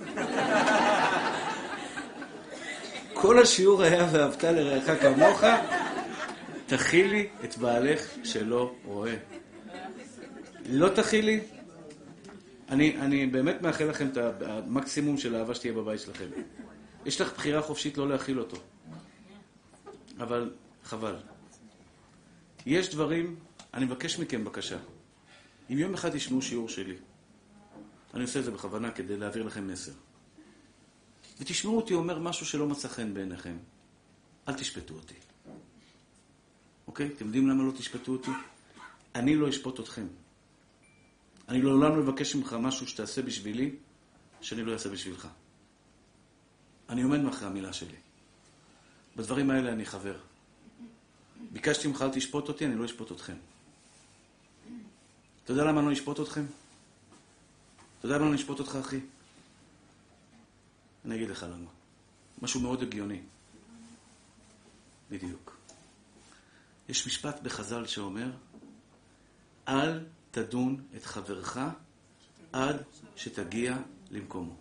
כל השיעור היה ואהבת לרעך כמוך, תכילי את בעלך שלא רואה. לא תכילי? אני באמת מאחל לכם את המקסימום של האהבה שתהיה בבית שלכם. יש לך בחירה חופשית לא להכיל אותו. אבל חבל. יש דברים, אני מבקש מכם בקשה. אם יום אחד תשמעו שיעור שלי, אני עושה את זה בכוונה כדי להעביר לכם מסר. ותשמעו אותי אומר משהו שלא מצא חן בעיניכם. אל תשפטו אותי. אוקיי? אתם יודעים למה לא תשפטו אותי? אני לא אשפוט אתכם. אני לעולם לא מבקש ממך משהו שתעשה בשבילי, שאני לא אעשה בשבילך. אני עומד מאחורי המילה שלי. בדברים האלה אני חבר. ביקשתי ממך אל תשפוט אותי, אני לא אשפוט אתכם. אתה יודע למה אני לא אשפוט אתכם? אתה יודע למה אני אשפוט אותך, אחי? אני אגיד לך למה. משהו מאוד הגיוני. בדיוק. יש משפט בחז"ל שאומר, אל תדון את חברך עד שתגיע למקומו.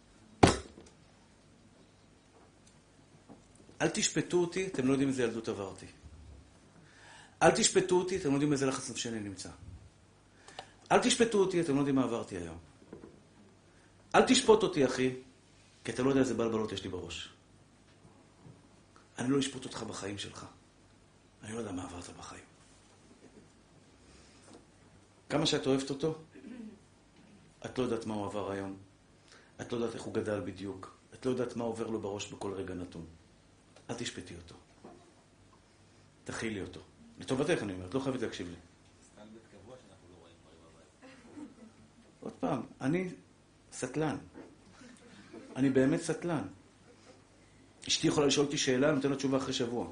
אל תשפטו אותי, אתם לא יודעים איזה ילדות עברתי. אל תשפטו אותי, אתם לא יודעים איזה לחץ נפשי אני נמצא. אל תשפטו אותי, אתם לא יודעים מה עברתי היום. אל תשפוט אותי, אחי, כי אתה לא יודע איזה בלבלות יש לי בראש. אני לא אשפוט אותך בחיים שלך. אני לא יודע מה עברת בחיים. כמה שאת אוהבת אותו, את לא יודעת מה הוא עבר היום. את לא יודעת איך הוא גדל בדיוק. את לא יודעת מה עובר לו בראש בכל רגע נתון. אל תשפטי אותו. תכילי אותו. לטובתך אני אומרת, לא חייבת להקשיב לי. סתם בית קבוע שאנחנו לא רואים דברים בבית. עוד פעם, אני סטלן. אני באמת סטלן. אשתי יכולה לשאול אותי שאלה, אני נותן לה תשובה אחרי שבוע.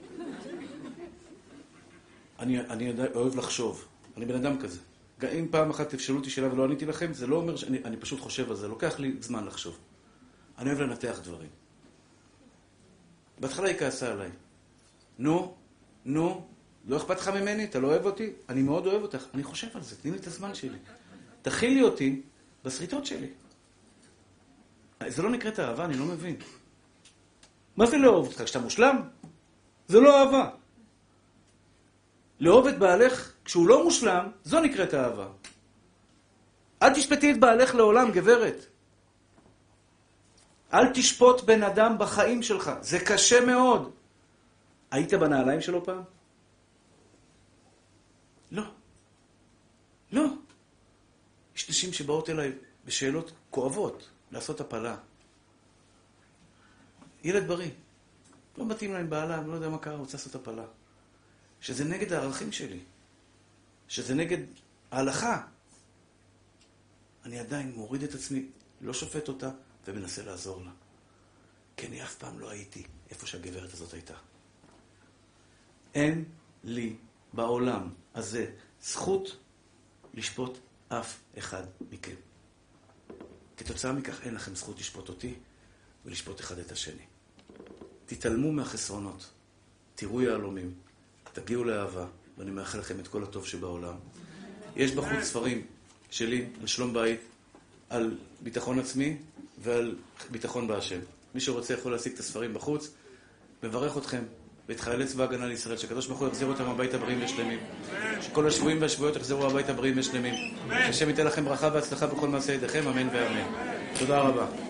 אני אוהב לחשוב. אני בן אדם כזה. אם פעם אחת תשאלו אותי שאלה ולא עניתי לכם, זה לא אומר שאני פשוט חושב על זה. לוקח לי זמן לחשוב. אני אוהב לנתח דברים. בהתחלה היא כעסה עליי. נו, לא אכפת לך ממני? אתה לא אוהב אותי? אני מאוד אוהב אותך. אני חושב על זה, תני לי את הזמן שלי. תכילי אותי בסריטות שלי. זה לא נקראת אהבה, אני לא מבין. מה זה לאהוב אותך? כשאתה מושלם? זה לא אהבה. לאהוב את בעלך כשהוא לא מושלם, זו נקראת אהבה. אל תשפטי את בעלך לעולם, גברת. אל תשפוט בן אדם בחיים שלך. זה קשה מאוד. היית בנעליים שלו פעם? לא. לא. יש נשים שבאות אליי בשאלות כואבות, לעשות הפלה. ילד בריא. לא מתאים להם בעלה, לא יודע מה קרה, רוצה לעשות הפלה. שזה נגד הערכים שלי. שזה נגד ההלכה. אני עדיין מוריד את עצמי, לא שופט אותה, ומנסה לעזור לה. כי אני אף פעם לא הייתי איפה שהגברת הזאת הייתה. אין לי בעולם הזה זכות לשפוט אף אחד מכם. כתוצאה מכך אין לכם זכות לשפוט אותי ולשפוט אחד את השני. תתעלמו מהחסרונות, תראו יהלומים, תגיעו לאהבה, ואני מאחל לכם את כל הטוב שבעולם. יש בחוץ ספרים שלי על שלום בית, על ביטחון עצמי ועל ביטחון בהשם. מי שרוצה יכול להשיג את הספרים בחוץ. מברך אתכם ואת חיילי צבא הגנה לישראל, שקדוש ברוך הוא יחזיר אותם הביתה בריאים ושלמים. שכל השבויים והשבויות יחזרו הביתה בריאים ושלמים. שהשם ייתן לכם ברכה והצלחה בכל מעשה ידיכם, אמן ואמן. תודה רבה.